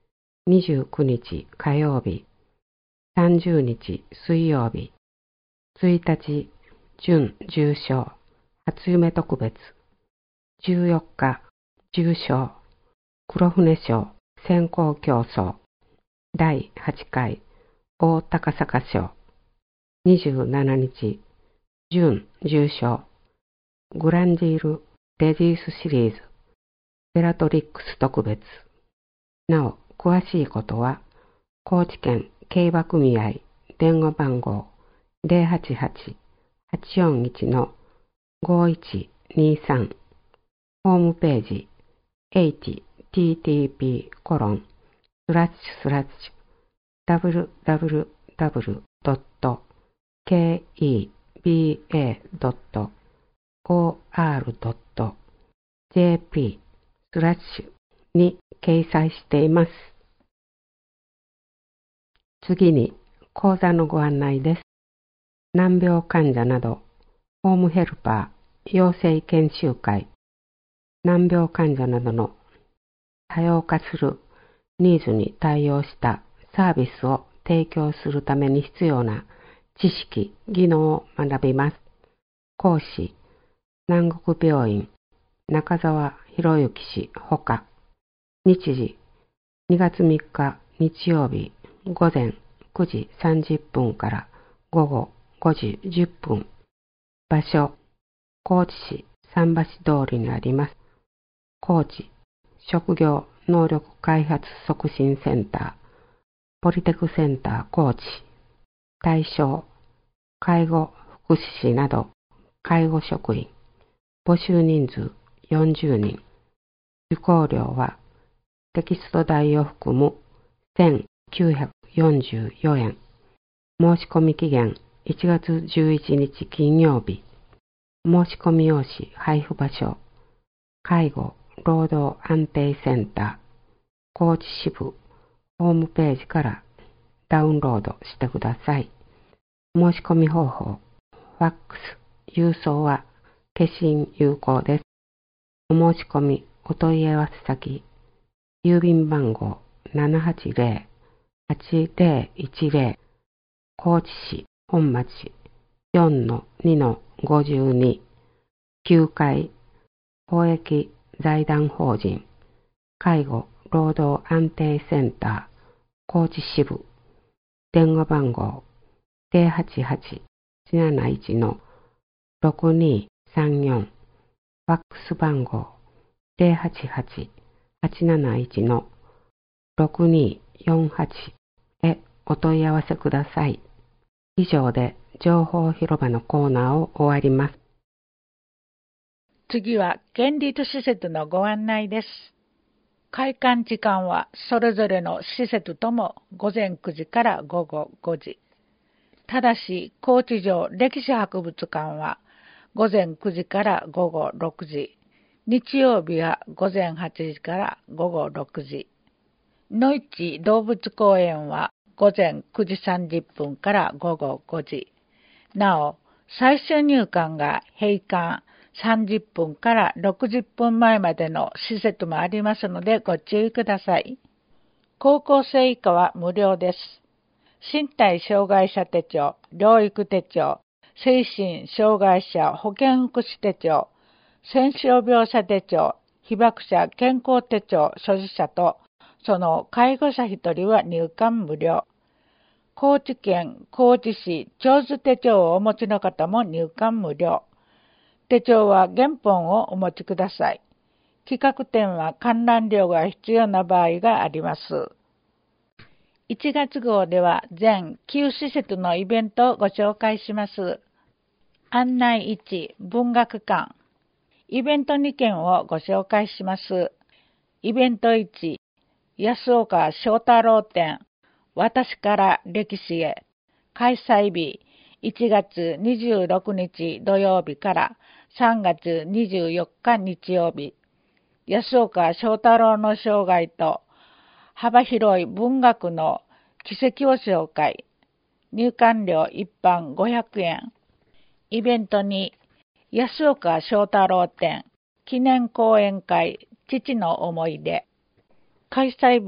にじゅうくにち火曜日、さんじゅうにち水曜日、ついたち準重賞初夢特別、じゅうよっか重賞黒船賞選考競争だいはちかい大高坂賞、にじゅうしちにち準重賞グランジールレディースシリーズベラトリックス特別。なお、詳しいことは高知県競馬組合電話番号 ゼロはちはち はちよんいち のごいちにさん、ホームページ エイチティーティーピーコロンスラッシュスラッシュダブリューダブリューダブリュードットケーイービーエードットオーアールドットジェーピースラッシュに掲載しています。次に講座のご案内です。難病患者などホームヘルパー養成研修会、難病患者などの多様化するニーズに対応したサービスを提供するために必要な知識、技能を学びます。講師、南国病院中澤博之氏ほか。日時、にがつみっか日曜日午前くじさんじゅっぷんから午後ごじじゅっぷん。場所、高知市桟橋通りにあります。高知職業能力開発促進センター、ポリテクセンター高知。対象、介護福祉士など介護職員。募集人数よんじゅうにん。受講料はテキスト代を含むせんきゅうひゃくよんじゅうよえん。申し込み期限いちがつじゅういちにち金曜日。申し込み用紙配布場所、介護労働安定センター高知支部ホームページからダウンロードしてください。申し込み方法、ファックス、郵送は消印有効です。お申し込みお問い合わせ先、郵便番号 ななはちゼロ はちゼロいちゼロ 高知市本町 よんのにのごじゅうに きゅうかい公益財団法人介護労働安定センター高知支部。電話番号 ゼロはちはち はちなないち のろくにさんよん。ファックス番号 ゼロはちはち はちなないち のろくによんはち へお問い合わせください。以上で情報広場のコーナーを終わります。 次は県立施設のご案内です。開館時間はそれぞれの施設ともごぜんくじからごごごじ。ただし、高知城歴史博物館はごぜんくじからごごろくじ。日曜日はごぜんはちじからごごろくじ。のいち動物公園はごぜんくじさんじゅっぷんからごごごじ。なお、最終入館が閉館さんじゅっぷんからろくじゅっぷんまえまでの施設もありますのでご注意ください。高校生以下は無料です。身体障害者手帳、療育手帳、精神障害者保健福祉手帳、戦傷病者手帳、被爆者健康手帳所持者とその介護者ひとりは入館無料。高知県高知市長寿手帳をお持ちの方も入館無料。手帳は原本をお持ちください。企画展は観覧料が必要な場合があります。いちがつ号では全きゅう施設のイベントをご紹介します。案内いち、文学館。イベントにけんをご紹介します。イベントいち、安岡正太郎展、私から歴史へ。開催日、いちがつにじゅうろくにち土曜日からさんがつにじゅうよっか日曜日。安岡正太郎の生涯と幅広い文学の奇跡を紹介。入館料一般ごひゃくえん。イベントに、安岡正太郎展記念講演会父の思い出。開催日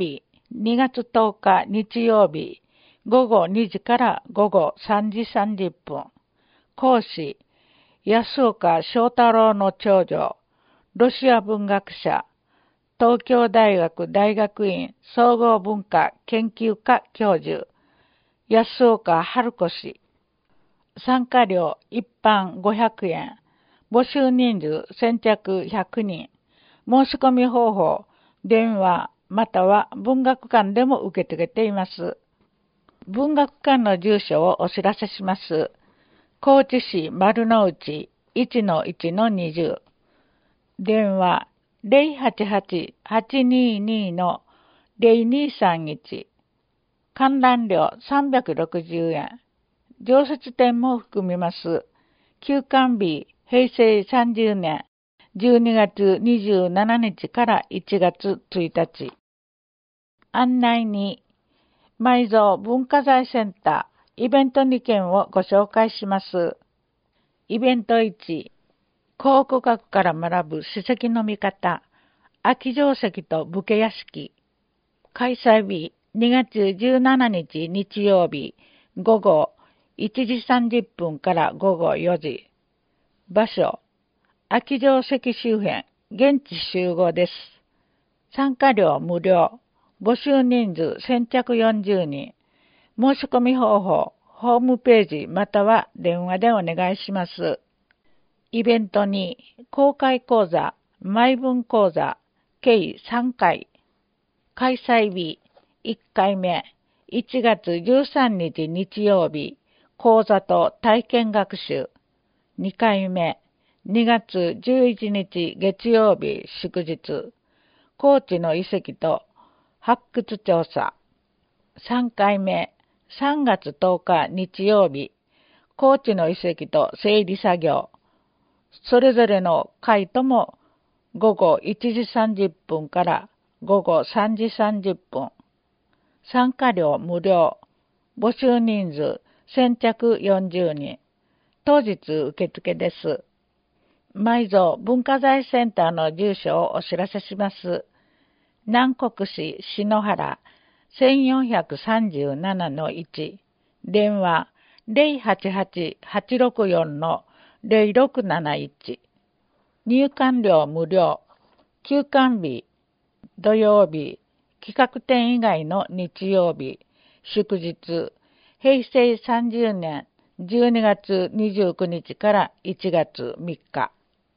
にがつとおか日曜日、ごごにじからごごさんじさんじゅっぷん。講師、安岡翔太郎の長女、ロシア文学者、東京大学大学院総合文化研究科教授、安岡春子氏。参加料一般ごひゃくえん。募集人数先着ひゃくにん。申し込み方法、電話または文学館でも受け付けています。文学館の住所をお知らせします。高知市丸の内 いちのいちのにじゅう。電話 ゼロはちはち はちにーにー のゼロにーさんいち。観覧料さんびゃくろくじゅうえん。常設展も含みます。休館日、平成さんじゅうねんじゅうにがつにじゅうしちにちからいちがつついたち。案内に、埋蔵文化財センターイベントにけんをご紹介します。イベントいち、考古学から学ぶ史跡の見方、秋定石と武家屋敷。開催日、にがつじゅうしちにち日曜日、ごごいちじさんじゅっぷんからごごよじ。場所、秋定石周辺、現地集合です。参加料無料。募集人数先着よんじゅうにん。申し込み方法、ホームページまたは電話でお願いします。イベントに公開講座、毎分講座、計さんかい。開催日、いっかいめ、いちがつじゅうさんにち日曜日、講座と体験学習。にかいめ、にがつじゅういちにち月曜日祝日、高知の遺跡と発掘調査。さんかいめ、さんがつとおか日曜日、高知の遺跡と整理作業。それぞれの回ともごごいちじさんじゅっぷんからごごさんじさんじゅっぷん。参加料無料。募集人数先着よんじゅうにん。当日受付です。埋蔵文化財センターの住所をお知らせします。南国市篠原 せんよんひゃくさんじゅうななのいち。電話 ゼロはちはち はちろくよん のゼロろくなないち。入館料無料。休館日、土曜日、企画展以外の日曜日、祝日、平成さんじゅうねんじゅうにがつにじゅうくにちからいちがつみっか。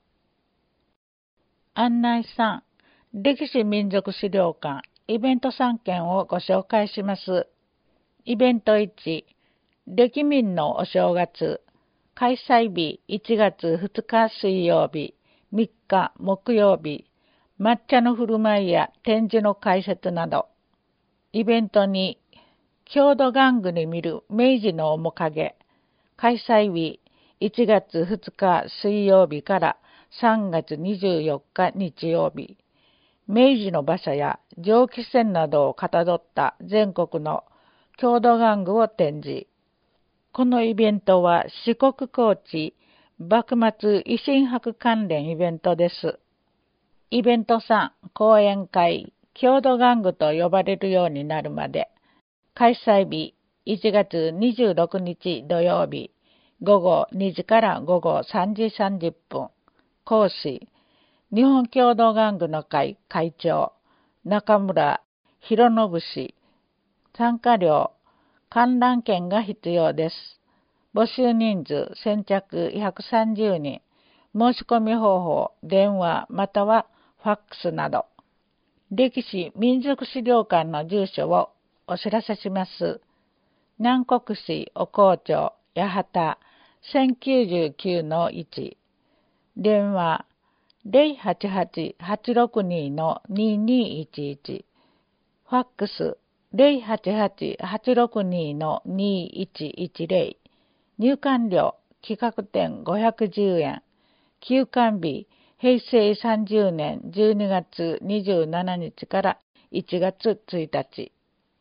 案内さん、歴史民族資料館イベントさんけんをご紹介します。イベントいち、歴民のお正月。開催日いちがつふつか水曜日、みっか木曜日、抹茶の振る舞いや展示の解説など。イベントに、郷土玩具に見る明治の面影。開催日いちがつふつか水曜日からさんがつにじゅうよっか日曜日。明治の馬車や蒸気船などをかたどった全国の郷土玩具を展示。このイベントは四国高知幕末維新博関連イベントです。イベントさん、講演会、郷土玩具と呼ばれるようになるまで。開催日いちがつにじゅうろくにち土曜日、ごごにじからごごさんじさんじゅっぷん。講師、日本郷土玩具の会会長、中村博信氏。参加料、観覧券が必要です。募集人数先着ひゃくさんじゅうにん。申し込み方法、電話またはファックスなど。歴史民族資料館の住所をお知らせします。南国市お紅町八幡 せんきゅうじゅうきゅうのいち。電話ゼロはちはち はちろくにのににいちいち。ファックスゼロはちはち はちろくにのにいちいちゼロ。入館料企画展ごひゃくじゅうえん。休館日平成さんじゅうねんじゅうにがつにじゅうしちにちからいちがつついたち。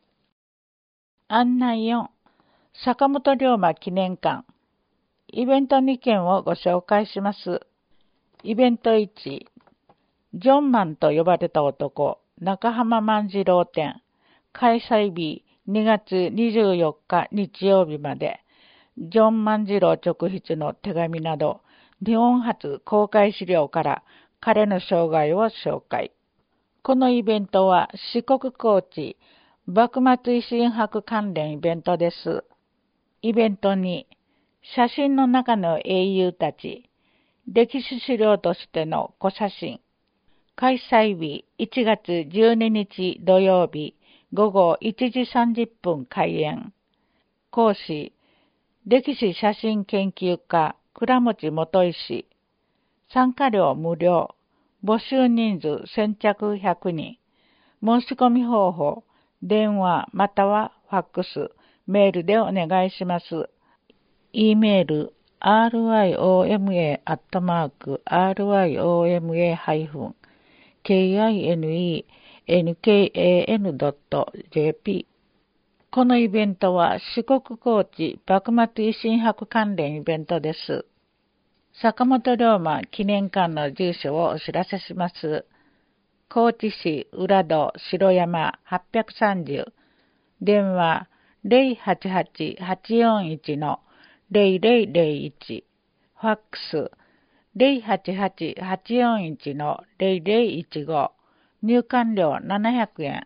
案内よん、坂本龍馬記念館。イベントにけんをご紹介します。イベントいち、ジョンマンと呼ばれた男、中浜万次郎展。 開催日にがつにじゅうよっか日曜日まで、ジョン万次郎直筆の手紙など、日本初公開資料から彼の生涯を紹介。このイベントは四国高知幕末維新博関連イベントです。イベントに写真の中の英雄たち、歴史資料としての小写真、開催日いちがつじゅうににち土曜日ごごいちじさんじゅっぷん開演。講師、歴史写真研究家倉持元石。参加料無料。募集人数先着ひゃくにん。申し込み方法、電話またはファックス、メールでお願いします。e メール アールワイオーエムエー アットマーク アールワイオーエムエー ハイフン ケーアイエヌイーエヌケーエーエヌ ドット ジェーピー。このイベントは四国高知幕末維新博関連イベントです。坂本龍馬記念館の住所をお知らせします。高知市浦戸城山はっぴゃくさんじゅう。電話 ゼロはちはち はちよんいち のゼロゼロゼロいち。ファックス ゼロはちはち はちよんいち のゼロゼロいちご。入館料ななひゃくえん。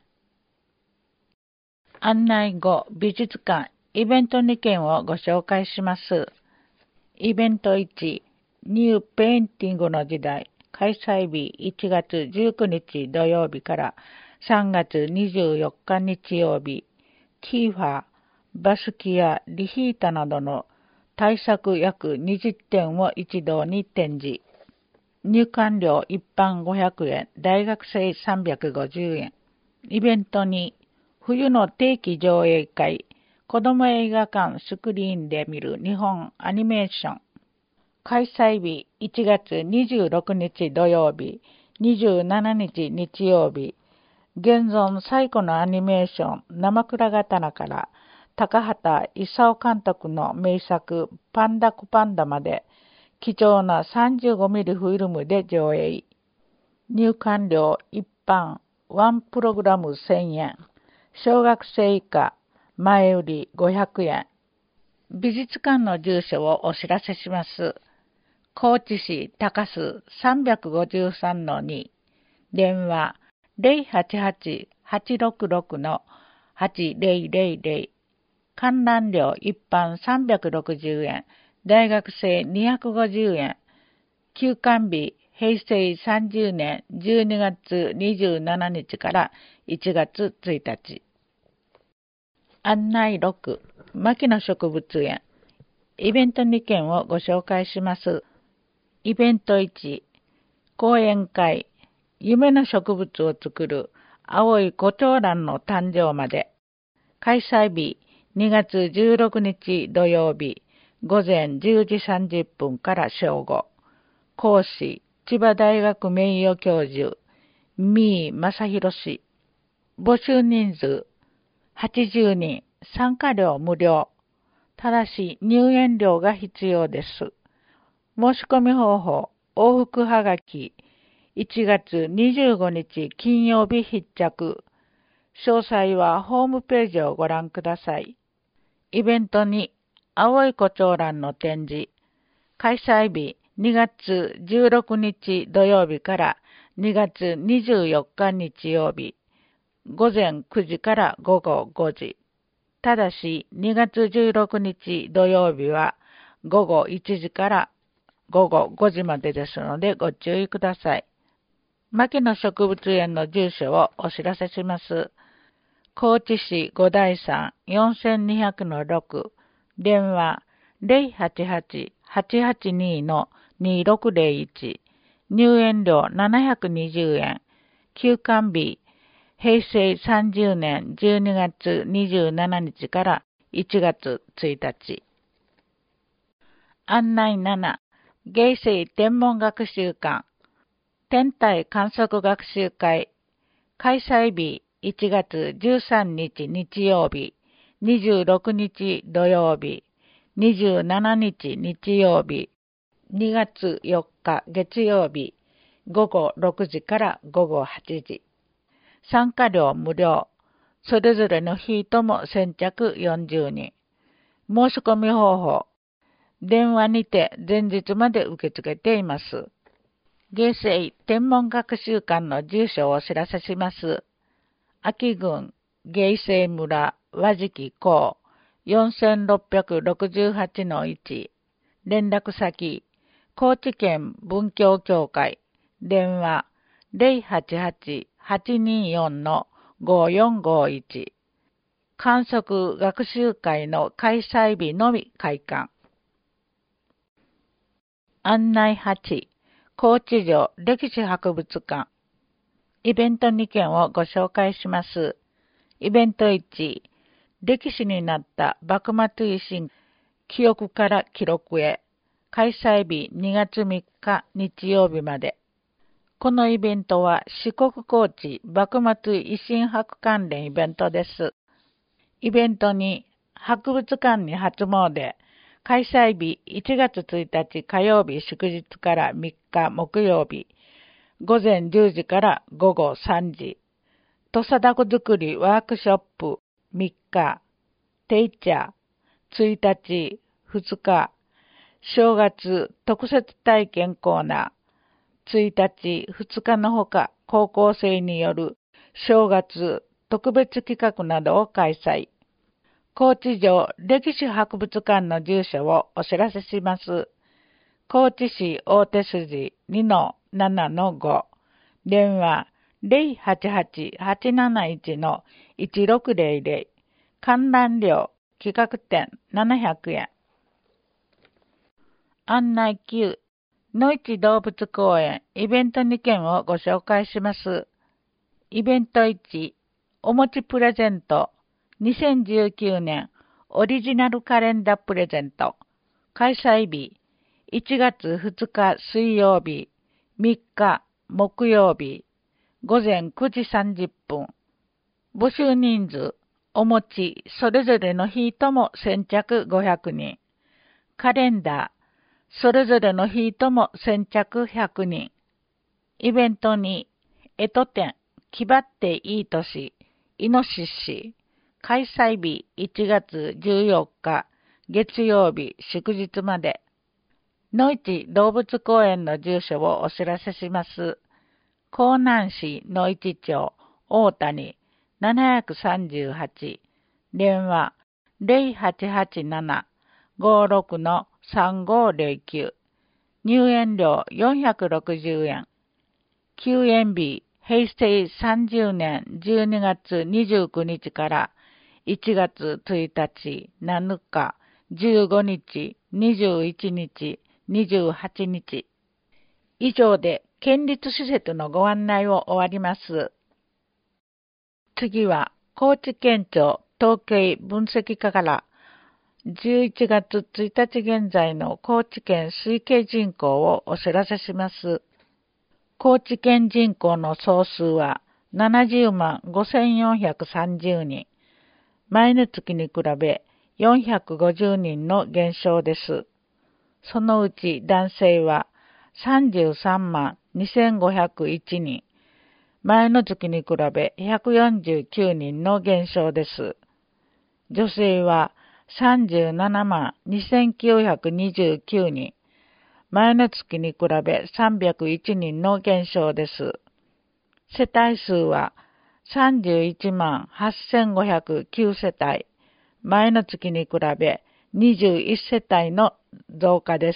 案内後、美術館、イベントにけんをご紹介します。イベントいち、ニューペインティングの時代、開催日いちがつじゅうくにち土曜日からさんがつにじゅうよっか日曜日、キーファー、バスキア、リヒータなどの大作約にじゅってんを一堂に展示。入館料一般ごひゃくえん、大学生さんびゃくごじゅうえん。イベントに、冬の定期上映会、子ども映画館スクリーンで見る日本アニメーション。開催日いちがつにじゅうろくにち土曜日、にじゅうしちにち日曜日、現存最古のアニメーション生倉刀から高畑勲監督の名作パンダコパンダまで貴重な さんじゅうごミリ フィルムで上映。入館料一般ワンプログラムせんえん、小学生以下前売りごひゃくえん。美術館の住所をお知らせします。高知市高洲 さんびゃくごじゅうさんのに、電話 ゼロはちはち はちろくろく のはちゼロゼロゼロ。観覧料一般さんびゃくろくじゅうえん、大学生にひゃくごじゅうえん。休館日へいせいさんじゅうねんじゅうにがつにじゅうしちにちからいちがつついたち。案内ろく、牧野植物園。イベントにけんをご紹介します。イベントいち、講演会、夢の植物を作る青い胡蝶蘭の誕生まで。開催日にがつじゅうろくにち土曜日、ごぜんじゅうじさんじゅっぷんから正午。講師、千葉大学名誉教授、三井正弘氏。募集人数、はちじゅうにん、参加料無料。ただし入園料が必要です。申し込み方法、往復はがき、いちがつにじゅうごにち金曜日必着。詳細はホームページをご覧ください。イベントに、青い胡蝶蘭の展示。開催日にがつじゅうろくにち土曜日からにがつにじゅうよっか日曜日。ごぜんくじからごごごじ。ただしにがつじゅうろくにち土曜日はごごいちじからごごごじまでですのでご注意ください。牧野植物園の住所をお知らせします。高知市五台山 よんせんにひゃくのろく、電話 ゼロはちはち はちはちに のにろくゼロいち、入園料ななひゃくにじゅうえん、休館日へいせいさんじゅうねんじゅうにがつにじゅうしちにちからいちがつついたち。案内なな、芸生天文学習館、天体観測学習会、開催日いちがつじゅうさんにち日曜日、にじゅうろくにち土曜日、にじゅうしちにち日曜日、にがつよっか月曜日、ごごろくじからごごはちじ。参加料無料。 それぞれの日とも先着よんじゅうにん。申し込み方法。電話にて前日まで受け付けています。芸西天文学習館の住所をお知らせします。秋郡芸西村和敷港 よんろくろくはちのいち。連絡先、高知県文教協会。電話 ゼロはちはち はちによん ごよんごいち。観測学習会の開催日のみ開館。案内はち、高知城歴史博物館。イベントにけんをご紹介します。イベントいち、歴史になった幕末維新、記憶から記録へ。開催日にがつみっか日曜日まで。このイベントは四国高知幕末維新博関連イベントです。イベントに博物館に初詣。開催日いちがつついたち火曜日祝日からみっか木曜日、午前じゅうじから午後さんじ、土佐だこ作りワークショップみっか、定茶ついたちふつか、正月特設体験コーナー、ついたちふつかのほか高校生による正月特別企画などを開催。高知城歴史博物館の住所をお知らせします。高知市大手筋 にのななのご。電話 ゼロはちはち はちなないち いちろくゼロゼロ。観覧料企画展ななひゃくえん。案内きゅう。のいち動物公園イベントにけんをご紹介します。イベントいち。おもちプレゼント。にせんじゅうきゅうねんオリジナルカレンダープレゼント。開催日いちがつふつか水曜日、みっか木曜日、午前くじさんじゅっぷん。募集人数、おもちそれぞれの日とも先着ごひゃくにん。カレンダー、それぞれの日とも先着ひゃくにん。イベントに、えと展、気張っていい年、イノシシ。開催日いちがつじゅうよっか月曜日祝日まで。のいち動物公園の住所をお知らせします。江南市のいち町大谷ななさんはち。電話 ゼロはちはちなな ごろく さんごゼロきゅう。入園料よんひゃくろくじゅうえん。休園日へいせいさんじゅうねんじゅうにがつにじゅうくにちからいちがつついたち、なのか、じゅうごにち、にじゅういちにち、にじゅうはちにち。以上で県立施設のご案内を終わります。次は高知県庁統計分析課からじゅういちがつついたち現在の高知県推計人口をお知らせします。高知県人口の総数はななじゅうまんごせんよんひゃくさんじゅうにん。前の月に比べよんひゃくごじゅうにんの減少です。そのうち男性はさんじゅうさんまんにせんごひゃくいちにん。前の月に比べひゃくよんじゅうきゅうにんの減少です。女性はさんじゅうななまんにせんきゅうひゃくにじゅうきゅうにん。前の月に比べさんびゃくいちにんの減少です。世帯数はさんじゅういちまんはっせんごひゃくきゅうせたい、前の月に比べにじゅういちせたいの増加です。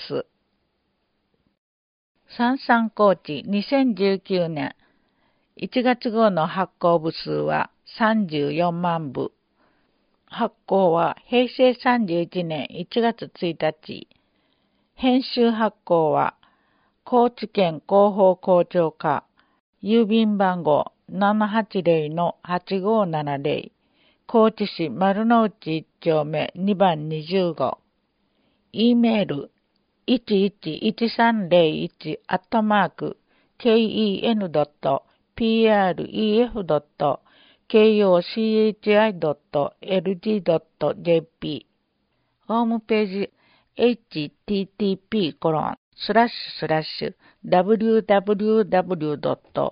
三々高知にせんじゅうきゅうねんいちがつ号の発行部数はさんじゅうよんまんぶ。発行はへいせいさんじゅういちねんいちがつついたち。編集発行は高知県広報広聴課、郵便番号ななはちゼロのはちごななゼロ、高知市丸の内いち丁目にばんにじゅうご。E メールいちいちいちさんゼロいちアットマーク ケーイーエヌドットピーアールイーエフドットケーオーシーエイチアイドットエルディードットジェーピー。ホームページ エイチティーティーピーコロンスラッシュスラッシュダブリューダブリューダブリュードット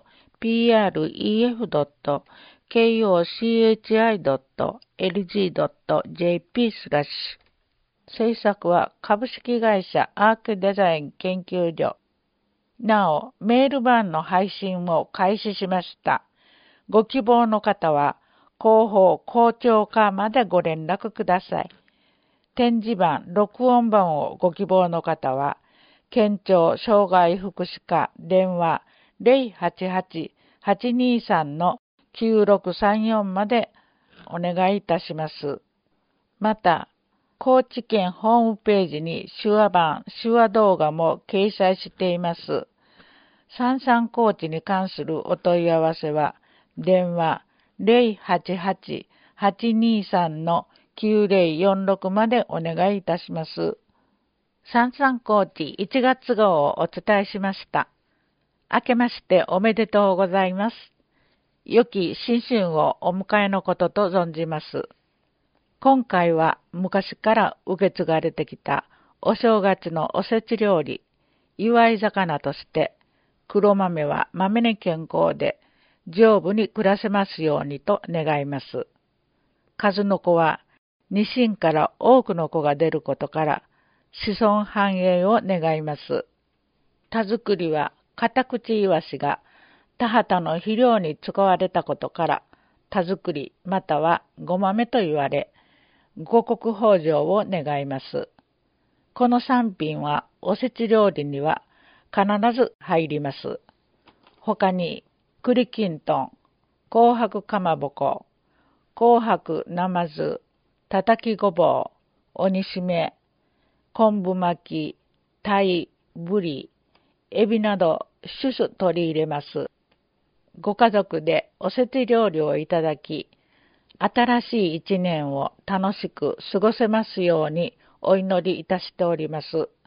ピーアールイーエフドットケーオーシーエイチアイドットエルジードットジェーピー スラッシュ。制作は株式会社アークデザイン研究所。なお、メール版の配信を開始しました。ご希望の方は、広報校長課までご連絡ください。展示版、録音版をご希望の方は、県庁障害福祉課電話 ゼロはちはち はちにさん きゅうろくさんよん までお願いいたします。また、高知県ホームページに手話版、手話動画も掲載しています。さんさん高知に関するお問い合わせは、電話 ゼロはちはち はちにさん きゅうゼロよんろく までお願いいたします。さんさん高知いちがつ号をお伝えしました。明けましておめでとうございます。良き新春をお迎えのことと存じます。今回は昔から受け継がれてきたお正月のおせち料理、祝い魚として、黒豆は豆に健康で丈夫に暮らせますようにと願います。数の子はニシンから多くの子が出ることから子孫繁栄を願います。田作りはカタクチイワシが田畑の肥料に使われたことから田作りまたはご豆と言われ、五穀豊穣を願います。この三品はおせち料理には必ず入ります。他に栗きんとん、紅白かまぼこ、紅白なまず、たたきごぼう、鬼しめ、昆布巻き、鯛、ぶり、エビなど種々取り入れます。ご家族でおせち料理をいただき、新しい一年を楽しく過ごせますようにお祈りいたしております。